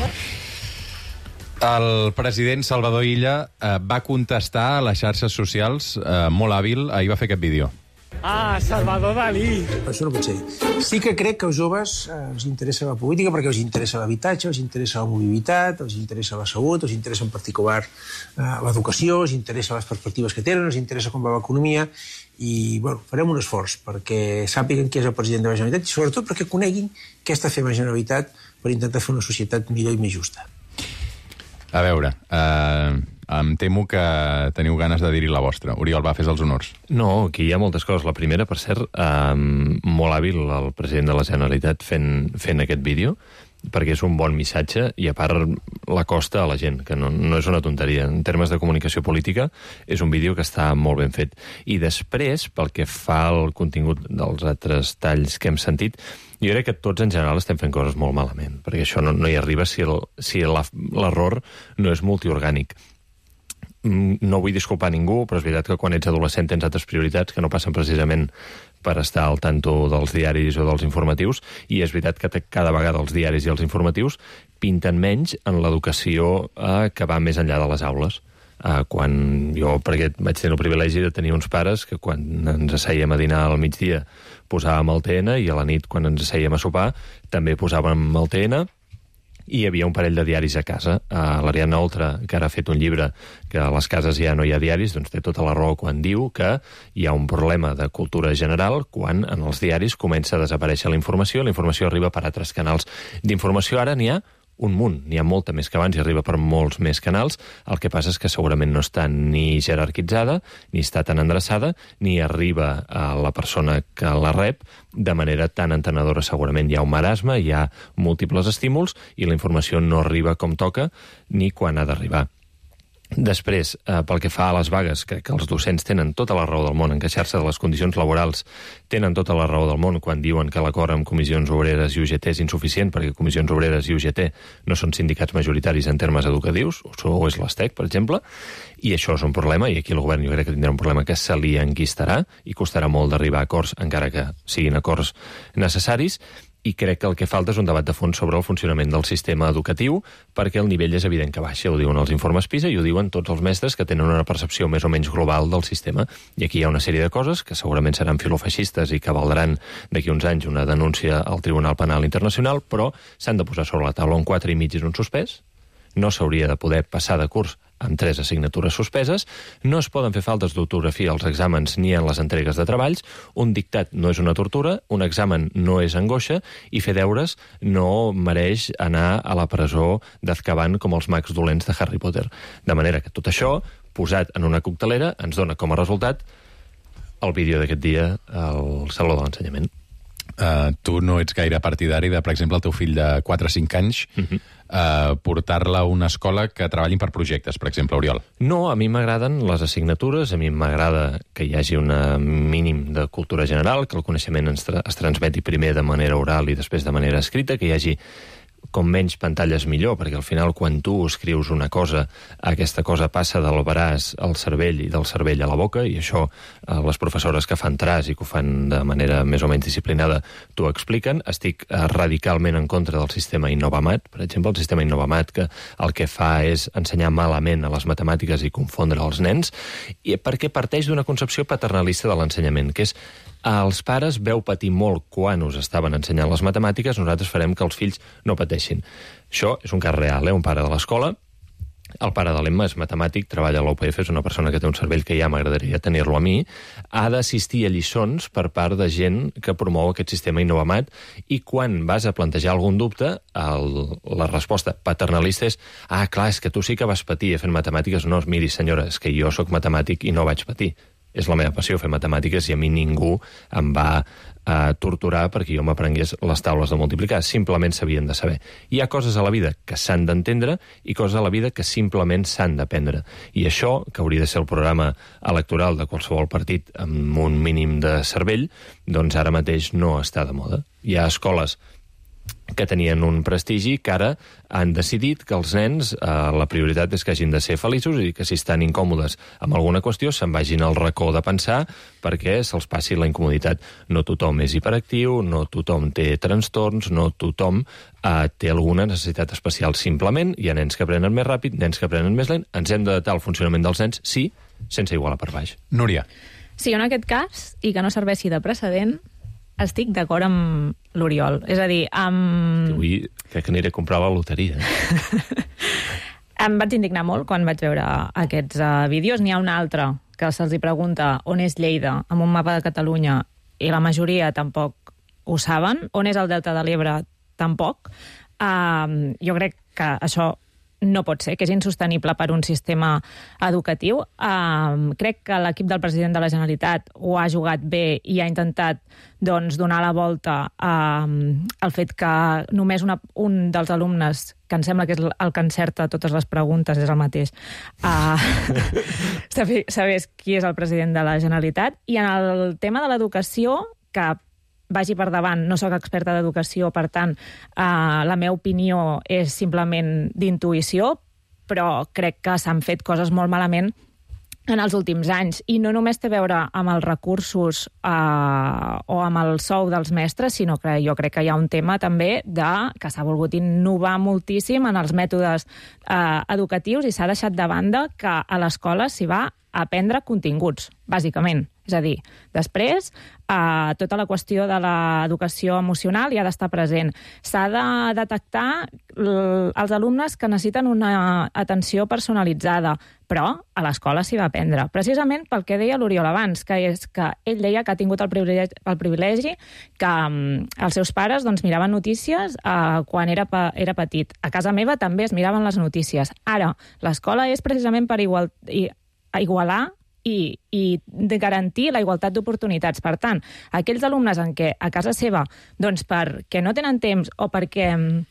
El president Salvador Illa eh, va contestar a les xarxes socials, eh, molt hàbil, ahir va fer aquest vídeo. Ah, Salvador Dalí. Això no pot ser. Sí que crec que als joves eh, els interessa la política perquè els interessa l'habitatge, els interessa la mobilitat, els interessa la salut, els interessa en particular eh, l'educació, els interessa les perspectives que tenen, els interessa com va l'economia i bueno, farem un esforç perquè sàpiguen qui és el president de la Generalitat i sobretot perquè coneguin què està fent la Generalitat per intentar fer una societat millor i més justa. A veure, eh, em temo que teniu ganes de dir-hi la vostra. Oriol, va, fes els honors. No, aquí hi ha moltes coses. La primera, per cert, eh, molt hàbil el president de la Generalitat fent, fent aquest vídeo, perquè és un bon missatge i, a part, l'acosta a la gent, que no, no és una tonteria. En termes de comunicació política, és un vídeo que està molt ben fet. I després, pel que fa al contingut dels altres talls que hem sentit, jo crec que tots en general estem fent coses molt malament, perquè això no, no hi arriba si el, si l'error no és multiorgànic. No vull disculpar ningú, però és veritat que quan ets adolescent tens altres prioritats que no passen precisament per estar al tanto dels diaris o dels informatius, i és veritat que cada vegada els diaris i els informatius pinten menys en l'educació eh, que va més enllà de les aules. Uh, quan jo, perquè vaig tenir el privilegi de tenir uns pares que quan ens assèiem a dinar al migdia posàvem el T N i a la nit quan ens assèiem a sopar també posàvem el T N i hi havia un parell de diaris a casa. Uh, L'Ariadna Oltra, que ara ha fet un llibre que a les cases ja no hi ha diaris, doncs té tota la raó quan diu que hi ha un problema de cultura general quan en els diaris comença a desaparèixer la informació, la informació arriba per altres canals d'informació. Ara n'hi ha un munt. N'hi ha molta més que abans i arriba per molts més canals. El que passa és que segurament no està ni jerarquitzada, ni està tan endreçada, ni arriba a la persona que la rep de manera tan entenedora. Segurament hi ha un marasme, hi ha múltiples estímuls i la informació no arriba com toca ni quan ha d'arribar. Després, eh, pel que fa a les vagues, crec que els docents tenen tota la raó del món en queixar-se de les condicions laborals, tenen tota la raó del món quan diuen que l'acord amb Comissions Obreres i U G T és insuficient, perquè Comissions Obreres i U G T no són sindicats majoritaris en termes educatius, o és l'Estec, per exemple, i això és un problema, i aquí el govern jo crec que tindrà un problema que se li enquistarà i costarà molt d'arribar a acords, encara que siguin acords necessaris, i crec que el que falta és un debat de fons sobre el funcionament del sistema educatiu, perquè el nivell és evident que baixa, ho diuen els informes PISA i ho diuen tots els mestres que tenen una percepció més o menys global del sistema. I aquí hi ha una sèrie de coses que segurament seran filofeixistes i que valdran d'aquí uns anys una denúncia al Tribunal Penal Internacional, però s'han de posar sobre la taula. Un quatre i mig és un suspès, no s'hauria de poder passar de curs amb tres assignatures suspeses, no es poden fer faltes d'ortografia als exàmens ni en les entregues de treballs, un dictat no és una tortura, un examen no és angoixa, i fer deures no mereix anar a la presó d'Azkaban com els mags dolents de Harry Potter. De manera que tot això, posat en una coctelera, ens dona com a resultat el vídeo d'aquest dia al Saló de l'Ensenyament. Uh, tu no ets gaire partidari de, per exemple, el teu fill de quatre o cinc anys, uh-huh. uh, portar-la a una escola que treballin per projectes, per exemple, Oriol. No, a mi m'agraden les assignatures, a mi m'agrada que hi hagi un mínim de cultura general, que el coneixement es, tra es transmeti primer de manera oral i després de manera escrita, que hi hagi com menys pantalles millor, perquè al final quan tu escrius una cosa, aquesta cosa passa del braç al cervell i del cervell a la boca, i això eh, les professores que fan tras i que ho fan de manera més o menys disciplinada t'ho expliquen. Estic eh, radicalment en contra del sistema Innovamat, per exemple, el sistema Innovamat que el que fa és ensenyar malament a les matemàtiques i confondre els nens, i perquè parteix d'una concepció paternalista de l'ensenyament, que és els pares veu patir molt quan us estaven ensenyant les matemàtiques, nosaltres farem que els fills no pateixin. Això és un cas real, eh? Un pare de l'escola, el pare de l'Emma és matemàtic, treballa a l'O P F, és una persona que té un cervell que ja m'agradaria tenir-lo a mi, ha d'assistir a lliçons per part de gent que promou aquest sistema Innovamat, i quan vas a plantejar algun dubte, el, la resposta paternalista és ah, clar, és que tu sí que vas patir fent matemàtiques. No, miri senyora, és que jo sóc matemàtic i no vaig patir. És la meva passió fer matemàtiques i a mi ningú em va eh, torturar perquè jo m'aprengués les taules de multiplicar. Simplement s'havien de saber. Hi ha coses a la vida que s'han d'entendre i coses a la vida que simplement s'han d'aprendre. I això, que hauria de ser el programa electoral de qualsevol partit amb un mínim de cervell, doncs ara mateix no està de moda. Hi ha escoles que tenien un prestigi que ara han decidit que els nens eh, la prioritat és que hagin de ser feliços i que si estan incòmodes amb alguna qüestió se'n vagin al racó de pensar perquè se'ls passi la incomoditat. No tothom és hiperactiu, no tothom té trastorns, no tothom eh, té alguna necessitat especial. Simplement hi ha nens que aprenen més ràpid, nens que aprenen més lent, ens hem d'adaptar al funcionament dels nens, sí, sense igualar per baix. Núria. Sí, en aquest cas, i que no serveixi de precedent, estic d'acord amb l'Oriol. És a dir, amb... Avui crec que aniré a comprar la loteria. Em vaig indignar molt quan vaig veure aquests uh, vídeos. N'hi ha un altre que se'ls pregunta on és Lleida, amb un mapa de Catalunya, i la majoria tampoc ho saben. On és el Delta de l'Ebre, tampoc. Uh, jo crec que això no pot ser, que és insostenible per un sistema educatiu. Um, crec que l'equip del president de la Generalitat ho ha jugat bé i ha intentat doncs, donar la volta um, al fet que només una, un dels alumnes, que em sembla que és el que encerta totes les preguntes, és el mateix, uh, sabés qui és el president de la Generalitat. I en el tema de l'educació, que vagi per davant, no sóc experta d'educació, per tant, eh, la meva opinió és simplement d'intuïció, però crec que s'han fet coses molt malament en els últims anys. I no només té a veure amb els recursos eh, o amb el sou dels mestres, sinó que jo crec que hi ha un tema també de que s'ha volgut innovar moltíssim en els mètodes eh, educatius i s'ha deixat de banda que a l'escola s'hi va a aprendre continguts, bàsicament. És a dir, després, eh, tota la qüestió de l'educació emocional hi ha d'estar present. S'ha de detectar els alumnes que necessiten una atenció personalitzada, però a l'escola s'hi va aprendre. Precisament pel que deia l'Oriol abans, que és que ell deia que ha tingut el privilegi, el privilegi que um, els seus pares doncs, miraven notícies uh, quan era, era petit. A casa meva també es miraven les notícies. Ara, l'escola és precisament per igual, i, igualar i, i de garantir la igualtat d'oportunitats. Per tant, aquells alumnes en què a casa seva, doncs perquè no tenen temps o perquè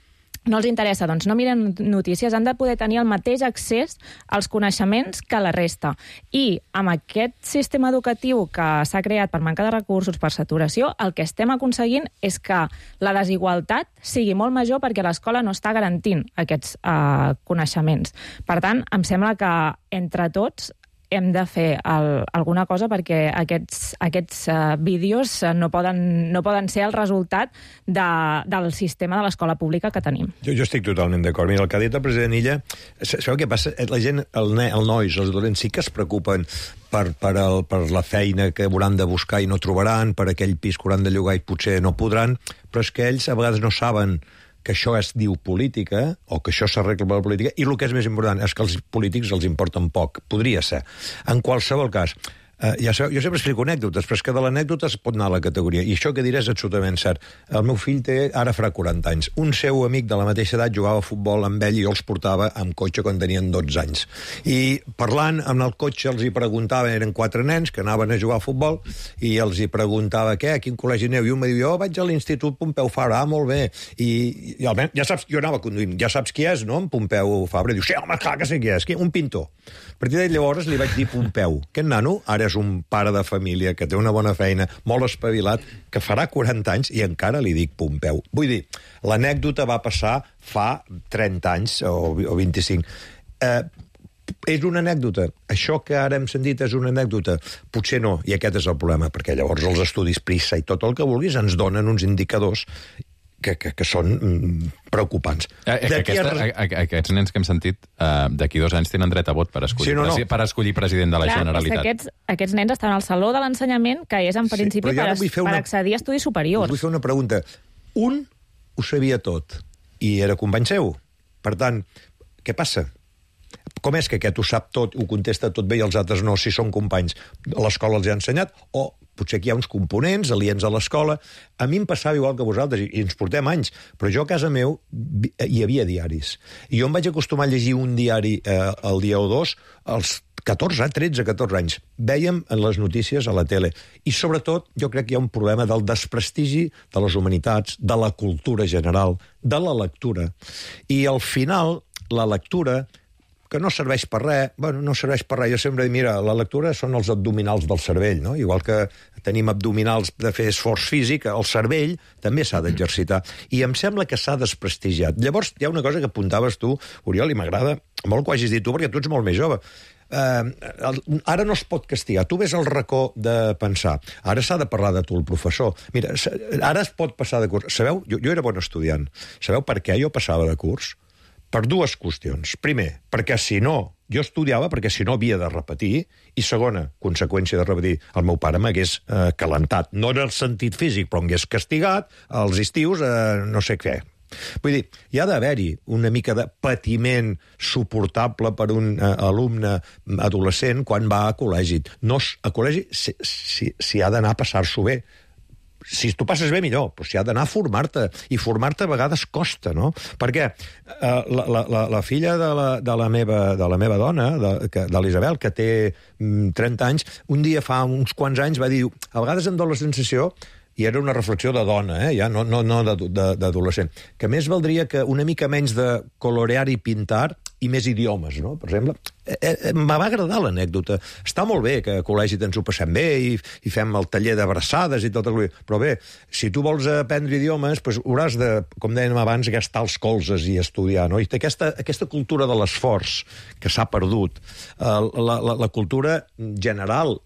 no els interessa, doncs no miren notícies, han de poder tenir el mateix accés als coneixements que la resta. I amb aquest sistema educatiu que s'ha creat per manca de recursos, per saturació, el que estem aconseguint és que la desigualtat sigui molt major perquè l'escola no està garantint aquests eh, coneixements. Per tant, em sembla que entre tots hem de fer el, alguna cosa perquè aquests, aquests uh, vídeos no poden, no poden ser el resultat de, del sistema de l'escola pública que tenim. Jo, jo estic totalment d'acord. Mira, el que ha dit el president Illa, sabeu què passa? La gent, el, ne, el nois, els adolescents sí que es preocupen per, per, el, per la feina que hauran de buscar i no trobaran, per aquell pis que hauran de llogar i potser no podran, però és que ells a vegades no saben que això es diu política, o que això s'arregla per la política, i el que és més important és que els polítics els importen poc. Podria ser. En qualsevol cas, eh, ja sabeu, jo sempre explico anècdotes, però és que de l'anècdota es pot anar a la categoria, i això que diré és absolutament cert. El meu fill té, ara farà quaranta anys. Un seu amic de la mateixa edat jugava a futbol amb ell i jo els portava amb cotxe quan tenien dotze anys. I parlant amb el cotxe els hi preguntava, eren quatre nens que anaven a jugar a futbol, i els hi preguntava, què, a quin col·legi aneu? I un me diu, jo vaig a l'Institut Pompeu Fabra, ah, molt bé. I, i almenys, ja saps, jo anava conduint, ja saps qui és, no?, en Pompeu Fabra. Diu, sí, home, clar que sé qui és, qui? Un pintor. A partir de llavors li vaig dir Pompeu. Aquest nano ara és un pare de família que té una bona feina, molt espavilat, que farà quaranta anys i encara li dic Pompeu. Vull dir, l'anècdota va passar fa trenta anys o, o vint-i-cinc. Eh, és una anècdota. Això que ara hem sentit és una anècdota. Potser no, i aquest és el problema, perquè llavors els estudis PISA i tot el que vulguis ens donen uns indicadors que, que, que són mm, preocupants. Eh, aquesta, a... a, aquests nens que hem sentit eh, d'aquí dos anys tenen dret a vot per escollir, sí, no, no. per escollir president de la Clar, Generalitat. Aquests, aquests nens estan al saló de l'ensenyament, que és en principi sí, per, es, una... per accedir a estudis superiors. Us vull fer una pregunta. Un ho sabia tot i era company seu. Per tant, què passa? Com és que aquest ho sap tot, ho contesta tot bé i els altres no, si són companys? L'escola els ha ensenyat? O potser aquí hi ha uns components aliens a l'escola. A mi em passava igual que vosaltres, i ens portem anys, però jo a casa meu hi havia diaris. I jo em vaig acostumar a llegir un diari eh, el dia o dos als catorze, tretze, catorze anys. Vèiem en les notícies a la tele. I sobretot jo crec que hi ha un problema del desprestigi de les humanitats, de la cultura general, de la lectura. I al final, la lectura que no serveix per res, bueno, no serveix per res. Jo sempre dic, mira, la lectura són els abdominals del cervell, no? Igual que tenim abdominals de fer esforç físic, el cervell també s'ha d'exercitar. I em sembla que s'ha desprestigiat. Llavors, hi ha una cosa que apuntaves tu, Oriol, i m'agrada molt que ho hagis dit tu, perquè tu ets molt més jove. Uh, ara no es pot castigar. Tu ves el racó de pensar. Ara s'ha de parlar de tu, el professor. Mira, ara es pot passar de curs. Sabeu? Jo, jo era bon estudiant. Sabeu per què jo passava de curs? Per dues qüestions. Primer, perquè si no, jo estudiava perquè si no havia de repetir, i segona, conseqüència de repetir, el meu pare m'hagués eh, calentat. No en el sentit físic, però m'hagués castigat als estius, eh, no sé què. Vull dir, hi ha d'haver-hi una mica de patiment suportable per un eh, alumne adolescent quan va a col·legi. No, a col·legi si, si, si ha d'anar a passar-s'ho bé. Si tu passes bé, millor, però si ha d'anar a formar-te, i formar-te a vegades costa, no? Perquè eh, la, la, la filla de la, de la, meva, de la meva dona, de, de l'Isabel, que té mm, trenta anys, un dia fa uns quants anys va dir, a vegades em dóna la sensació, i era una reflexió de dona, eh, ja, no, no, no d'adolescent, que més valdria que una mica menys de colorear i pintar i més idiomes, no? Per exemple, eh, eh, me va agradar l'anècdota. Està molt bé que a col·legi ens ho passem bé i, i fem el taller d'abraçades i tot el... Però bé, si tu vols aprendre idiomes, doncs hauràs de, com dèiem abans, gastar els colzes i estudiar, no? I aquesta, aquesta cultura de l'esforç que s'ha perdut, eh, la, la, la cultura general,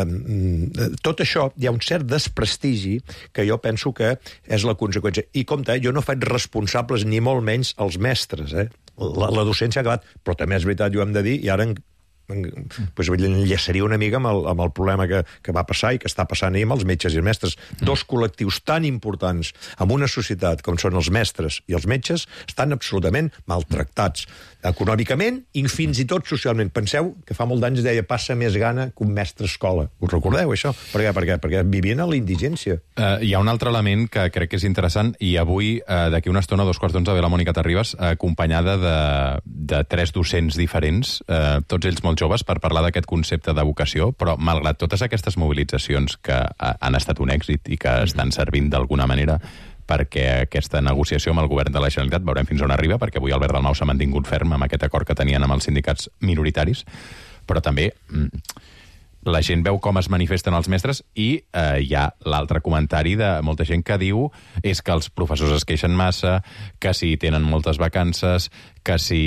Uh, tot això, hi ha un cert desprestigi que jo penso que és la conseqüència. I compte, eh, jo no faig responsables ni molt menys els mestres, eh? La, la docència ha acabat, però també és veritat, ho hem de dir, i ara en, pues, enllaçaria una mica amb el, amb el problema que, que va passar i que està passant ahir amb els metges i els mestres. Dos col·lectius tan importants en una societat com són els mestres i els metges estan absolutament maltractats econòmicament i fins i tot socialment. Penseu que fa molt d'anys deia passa més gana que un mestre escola. Us recordeu, això? Per què? Per què? Perquè vivien a la indigència. Uh, hi ha un altre element que crec que és interessant i avui, uh, d'aquí una estona, a dos quarts d'onze, ve la Mònica Terribas, acompanyada de, de tres docents diferents, uh, tots ells molt joves, per parlar d'aquest concepte de vocació, però malgrat totes aquestes mobilitzacions que uh, han estat un èxit i que estan servint d'alguna manera perquè aquesta negociació amb el govern de la Generalitat, veurem fins on arriba, perquè avui Albert Dalmau s'ha mantingut ferm amb aquest acord que tenien amb els sindicats minoritaris, però també la gent veu com es manifesten els mestres i eh, hi ha l'altre comentari de molta gent que diu és que els professors es queixen massa, que si tenen moltes vacances, que si...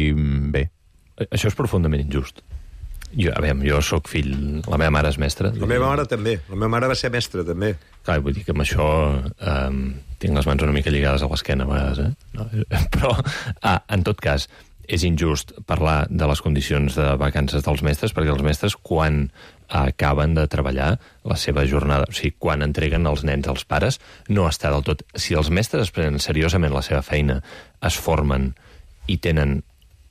bé. Això és profundament injust. Jo, a veure, jo sóc fill... La meva mare és mestra. La meva mare també. La meva mare va ser mestra, també. Clar, vull dir que amb això eh, tinc les mans una mica lligades a l'esquena a vegades, eh? No? Però, ah, en tot cas, és injust parlar de les condicions de vacances dels mestres, perquè els mestres, quan acaben de treballar la seva jornada, o sigui, quan entreguen els nens als pares, no està del tot... Si els mestres es prenen seriosament la seva feina, es formen i tenen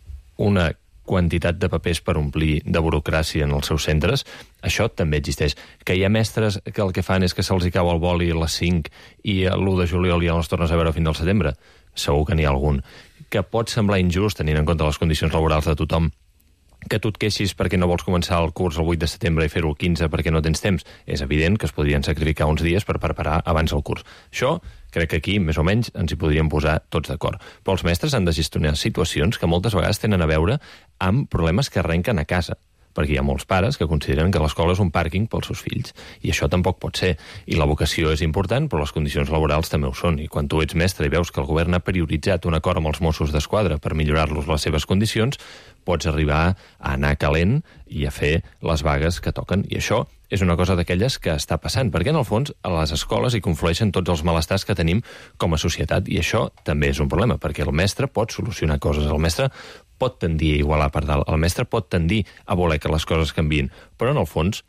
una quantitat de papers per omplir de burocràcia en els seus centres, això també existeix. Que hi ha mestres que el que fan és que se'ls hi cau el boli a les cinc i l'u de juliol ja no els tornes a veure fins al setembre. Segur que n'hi ha algun. Que pot semblar injust, tenint en compte les condicions laborals de tothom, que tu et queixis perquè no vols començar el curs el vuit de setembre i fer-ho el quinze perquè no tens temps. És evident que es podrien sacrificar uns dies per preparar abans el curs. Això crec que aquí, més o menys, ens hi podríem posar tots d'acord. Però els mestres han de gestionar situacions que moltes vegades tenen a veure amb problemes que arrenquen a casa, perquè hi ha molts pares que consideren que l'escola és un pàrquing pels seus fills, i això tampoc pot ser. I la vocació és important, però les condicions laborals també ho són, i quan tu ets mestre i veus que el govern ha prioritzat un acord amb els Mossos d'Esquadra per millorar-los les seves condicions, pots arribar a anar calent i a fer les vagues que toquen, i això és una cosa d'aquelles que està passant, perquè en el fons a les escoles hi conflueixen tots els malestars que tenim com a societat, i això també és un problema, perquè el mestre pot solucionar coses, el mestre pot tendir a igualar per dalt, el mestre pot tendir a voler que les coses canviïn, però en el fons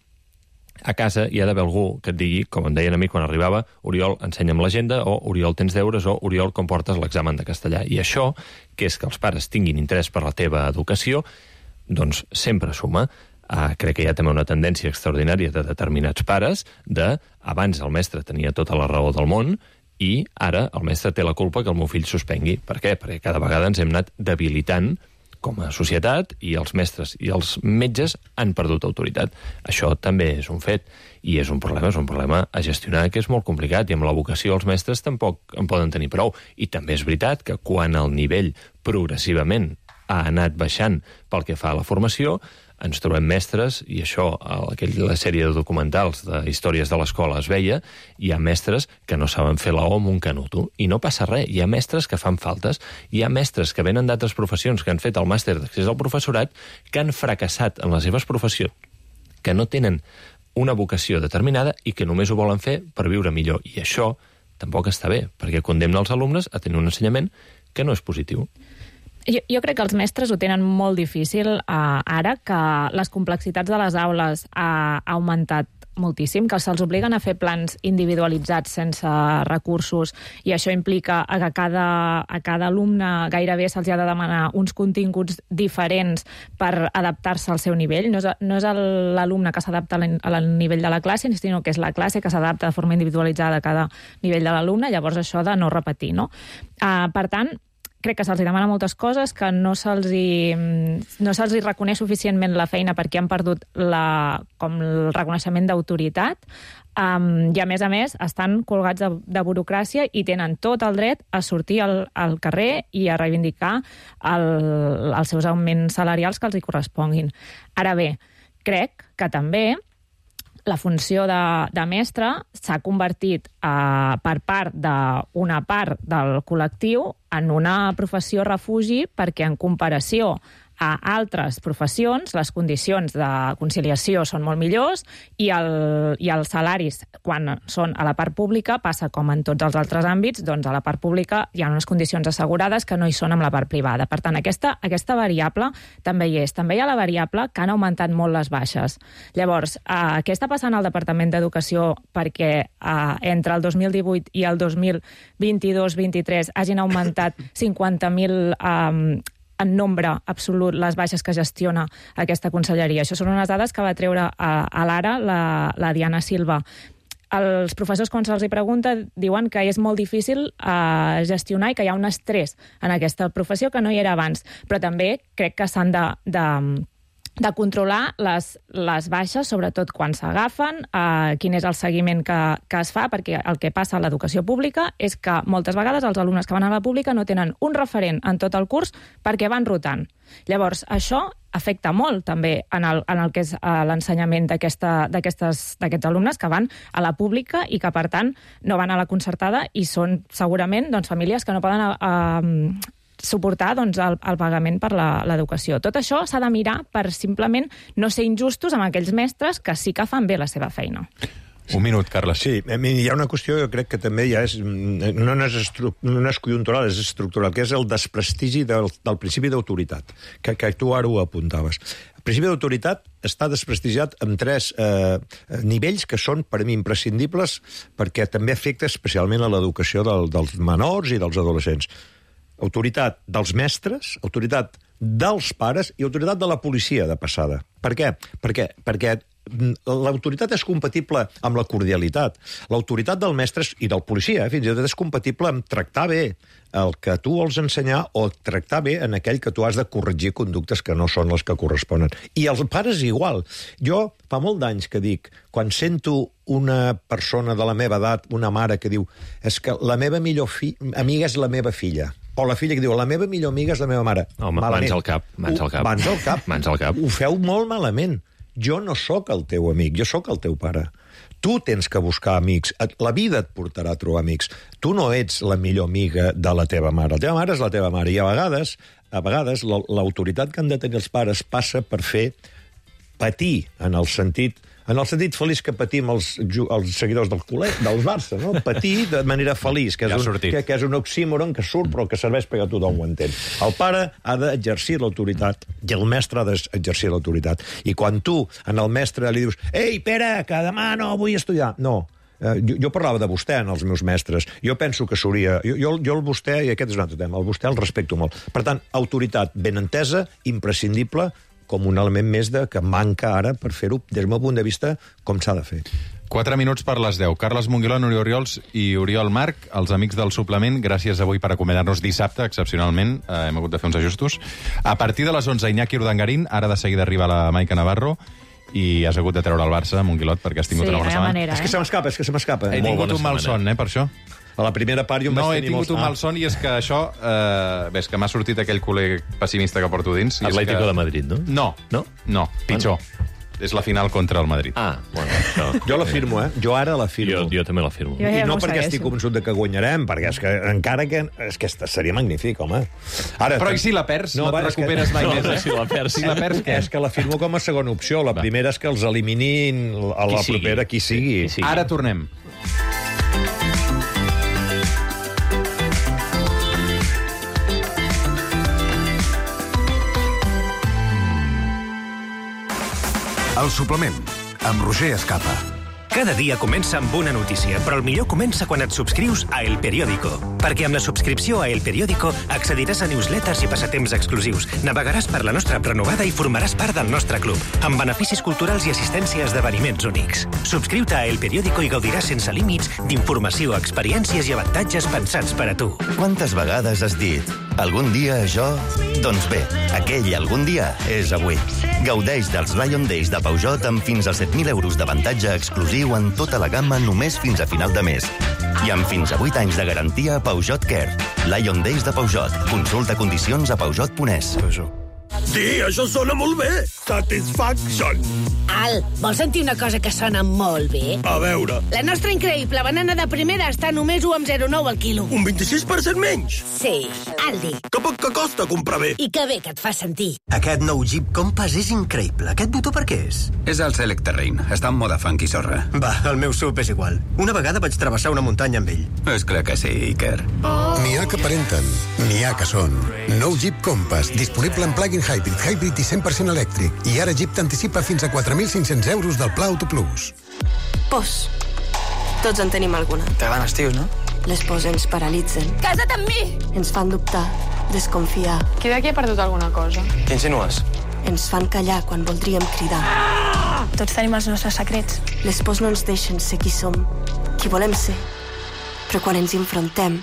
a casa hi ha d'haver algú que et digui, com em deien a mi quan arribava, Oriol, ensenya'm l'agenda, o Oriol, tens deures, o Oriol, com portes l'examen de castellà. I això, que és que els pares tinguin interès per la teva educació, doncs sempre suma. Uh, crec que hi ha també una tendència extraordinària de determinats pares de abans el mestre tenia tota la raó del món i ara el mestre té la culpa que el meu fill suspengui. Per què? Perquè cada vegada ens hem anat debilitant com a societat i els mestres i els metges han perdut autoritat. Això també és un fet i és un problema, és un problema a gestionar que és molt complicat i amb la vocació els mestres tampoc en poden tenir prou. I també és veritat que quan el nivell progressivament ha anat baixant pel que fa a la formació, ens trobem mestres, i això a aquella sèrie de documentals de històries de l'escola es veia, hi ha mestres que no saben fer la O amb un canuto, i no passa res, hi ha mestres que fan faltes, hi ha mestres que venen d'altres professions, que han fet el màster d'accés al professorat, que han fracassat en les seves professions, que no tenen una vocació determinada i que només ho volen fer per viure millor, i això tampoc està bé, perquè condemna els alumnes a tenir un ensenyament que no és positiu. Jo, jo crec que els mestres ho tenen molt difícil eh, ara que les complexitats de les aules ha, ha augmentat moltíssim, que se'ls obliguen a fer plans individualitzats sense recursos, i això implica que a cada, a cada alumne gairebé se'ls ha de demanar uns continguts diferents per adaptar-se al seu nivell. No és, no és l'alumne que s'adapta al nivell de la classe, sinó que és la classe que s'adapta de forma individualitzada a cada nivell de l'alumne, llavors això de no repetir, no? Uh, per tant, crec que se'ls demana moltes coses, que no se'ls hi, no se'ls hi reconeix suficientment la feina perquè han perdut la, com el reconeixement d'autoritat, um, i a més a més estan colgats de, de burocràcia i tenen tot el dret a sortir al, al carrer i a reivindicar el, els seus augments salarials que els hi corresponguin. Ara bé, crec que també la funció de, de mestre s'ha convertit eh, per part d'una part del col·lectiu en una professió refugi, perquè en comparació a altres professions les condicions de conciliació són molt millors i, el, i els salaris, quan són a la part pública, passa com en tots els altres àmbits, doncs a la part pública hi ha unes condicions assegurades que no hi són amb la part privada. Per tant, aquesta, aquesta variable també hi és. També hi ha la variable que han augmentat molt les baixes. Llavors, eh, què està passant al Departament d'Educació perquè eh, entre el dos mil divuit i el dos mil vint-i-dos vint-i-tres hagin augmentat cinquanta mil eh, en nombre absolut les baixes que gestiona aquesta conselleria? Això són unes dades que va treure a, a l'Ara la, la Diana Silva. Els professors, quan se'ls hi pregunta, diuen que és molt difícil eh, gestionar i que hi ha un estrès en aquesta professió que no hi era abans. Però també crec que s'han de... de de controlar les, les baixes, sobretot quan s'agafen, eh, quin és el seguiment que, que es fa, perquè el que passa a l'educació pública és que moltes vegades els alumnes que van a la pública no tenen un referent en tot el curs perquè van rotant. Llavors, això afecta molt també en el, en el que és uh, l'ensenyament d'aquests alumnes que van a la pública i que, per tant, no van a la concertada i són segurament doncs, famílies que no poden uh, suportar doncs, el, el pagament per l'educació. Tot això s'ha de mirar per simplement no ser injustos amb aquells mestres que sí que fan bé la seva feina. Un minut, Carles. Sí, hi ha una qüestió que crec que també ja és, no és, estru, no és conjuntural, és estructural, que és el desprestigi del, del principi d'autoritat, que, que tu ara ho apuntaves. El principi d'autoritat està desprestigiat amb tres eh, nivells que són, per a mi, imprescindibles perquè també afecta especialment a l'educació del, dels menors i dels adolescents. Autoritat dels mestres, autoritat dels pares i autoritat de la policia, de passada. Per què? Perquè, perquè l'autoritat és compatible amb la cordialitat. L'autoritat del mestre i del policia, eh, fins i tot és compatible amb tractar bé el que tu vols ensenyar o tractar bé en aquell que tu has de corregir conductes que no són les que corresponen. I els pares igual. Jo fa molt d'anys que dic, quan sento una persona de la meva edat, una mare que diu és que la meva millor fi... amiga és la meva filla, o la filla que diu la meva millor amiga és la meva mare. Home, mans al cap, mans al cap. Mans al cap. Mans al cap. Ho feu molt malament. Jo no sóc el teu amic, jo sóc el teu pare. Tu tens que buscar amics. La vida et portarà a trobar amics. Tu no ets la millor amiga de la teva mare. La teva mare és la teva mare. I a vegades, a vegades l'autoritat que han de tenir els pares passa per fer patir, en el sentit... En el sentit feliç que patim els, els seguidors del col·leg, del Barça, no? Patir de manera feliç, que és, ja un, que, que és un oxímoron que surt però que serveix perquè tothom ho entén. El pare ha d'exercir l'autoritat i el mestre ha d'exercir l'autoritat. I quan tu, en el mestre, li dius «Ei, Pere, que demà no vull estudiar», no. Eh, jo, jo parlava de vostè en els meus mestres. Jo penso que s'hauria... Jo, jo, jo el vostè, i aquest és un altre tema, el vostè el respecto molt. Per tant, autoritat ben entesa, imprescindible, com un element més de que manca ara per fer-ho, des del meu punt de vista, com s'ha de fer. Quatre minuts per les deu. Carles Monguiló, Núria Oriols i Oriol Marc, els amics del suplement, gràcies avui per acomiadar-nos dissabte, excepcionalment, eh, hem hagut de fer uns ajustos. A partir de les onze, Iñaki Urdangarín, ara de seguida arriba la Maica Navarro, i has hagut de treure el Barça, Monguilot, perquè has tingut sí, una bona setmana. Manera, eh? És que se m'escapa, és que se m'escapa. He tingut un mal son, eh, per això. A la primera part jo em no, vaig tenir he tingut molts... un mal son i és que això... Eh, ves que m'ha sortit aquell culer pessimista que porto dins. Atlético que... de Madrid, no? No, no, no pitjor. Bueno. És la final contra el Madrid. Ah, bueno, això... Jo la firmo, eh? Jo ara la firmo. Jo, jo també la firmo. Jo ja I no no perquè estic convençut de que guanyarem, perquè és que encara que... És que seria magnífic, home. Ara, però i si la perds? No, no et recuperes que... mai no, més, eh? Si la perds, si la perds què? És que la firmo com a segona opció. La Va. primera és que els eliminin a la qui propera qui sigui. Qui sigui. Ara tornem. El suplement, amb Roger Escapa. Cada dia comença amb una notícia, però el millor comença quan et subscrius a El Periódico. Perquè amb la subscripció a El Periódico accediràs a newsletters i passatemps exclusius, navegaràs per la nostra renovada i formaràs part del nostre club, amb beneficis culturals i assistència a esdeveniments únics. Subscriu-te a El Periódico i gaudiràs sense límits d'informació, experiències i avantatges pensats per a tu. Quantes vegades has dit algun dia això? Doncs bé, aquell algun dia és avui. Gaudeix dels Lion Days de Peugeot amb fins a set mil euros d'avantatge exclusiu en tota la gamma només fins a final de mes. I amb fins a vuit anys de garantia a Peugeot Care. Lion Days de Peugeot. Consulta condicions a peugeot punt es. Sí, això sona molt bé. Satisfaction. Al, vols sentir una cosa que sona molt bé? A veure. La nostra increïble banana de primera està només u coma zero nou al quilo. Un vint-i-sis per cent menys? Sí, Aldi. Que poc que costa comprar bé. I que bé que et fa sentir. Aquest nou Jeep Compass és increïble. Aquest botó per què és? És el Select Terrain. Està en moda funky sorra. Va, el meu sub és igual. Una vegada vaig travessar una muntanya amb ell. És clar que sí, Iker. N'hi ha que aparenten, n'hi ha que són. Nou Jeep Compass, disponible en plug-in hybrid, hybrid i cent per cent elèctric. I ara Jeep t'anticipa fins a quatre mil cinc-cents euros del Pla Auto Plus. Pors. Tots en tenim alguna. T'agraden els tios, no? Les pors ens paralitzen. Casa't amb mi! Ens fan dubtar, desconfiar. Qui d'aquí ha perdut alguna cosa? Què insinues? Ens fan callar quan voldríem cridar. Ah! Tots tenim els nostres secrets. Les pors no ens deixen ser qui som, qui volem ser. Però quan ens hi enfrontem,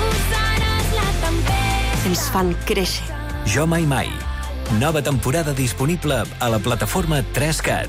ens fan créixer. Jo mai mai. Nova temporada disponible a la plataforma tres cat.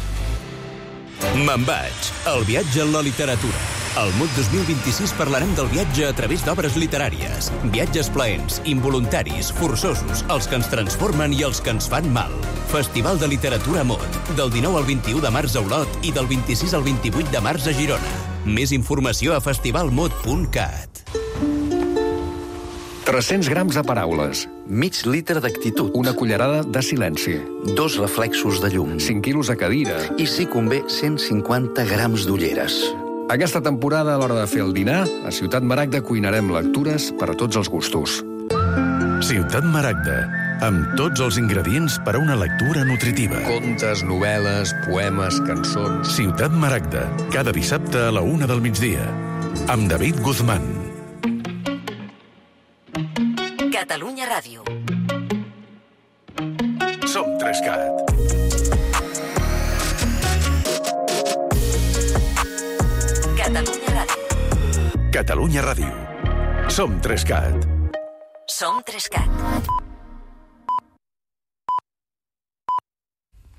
Me'n vaig. El viatge en la literatura. Al M U T dos mil vint-i-sis parlarem del viatge a través d'obres literàries. Viatges plaents, involuntaris, forçosos, els que ens transformen i els que ens fan mal. Festival de Literatura M U T, del dinou al vint-i-u de març a Olot i del vint-i-sis al vint-i-vuit de març a Girona. Més informació a festivalmut punt cat. tres-cents grams de paraules. Mig litre d'actitud. Una cullerada de silenci. Dos reflexos de llum. cinc quilos de cadira. I, si convé, cent cinquanta grams d'ulleres. Aquesta temporada, a l'hora de fer el dinar, a Ciutat Maragda cuinarem lectures per a tots els gustos. Ciutat Maragda, amb tots els ingredients per a una lectura nutritiva. Contes, novel·les, poemes, cançons... Ciutat Maragda, cada dissabte a la una del migdia. Amb David Guzmán. Catalunya Ràdio. Som tres cat. Catalunya Ràdio. Catalunya Ràdio. Som tres cat. Som tres cat.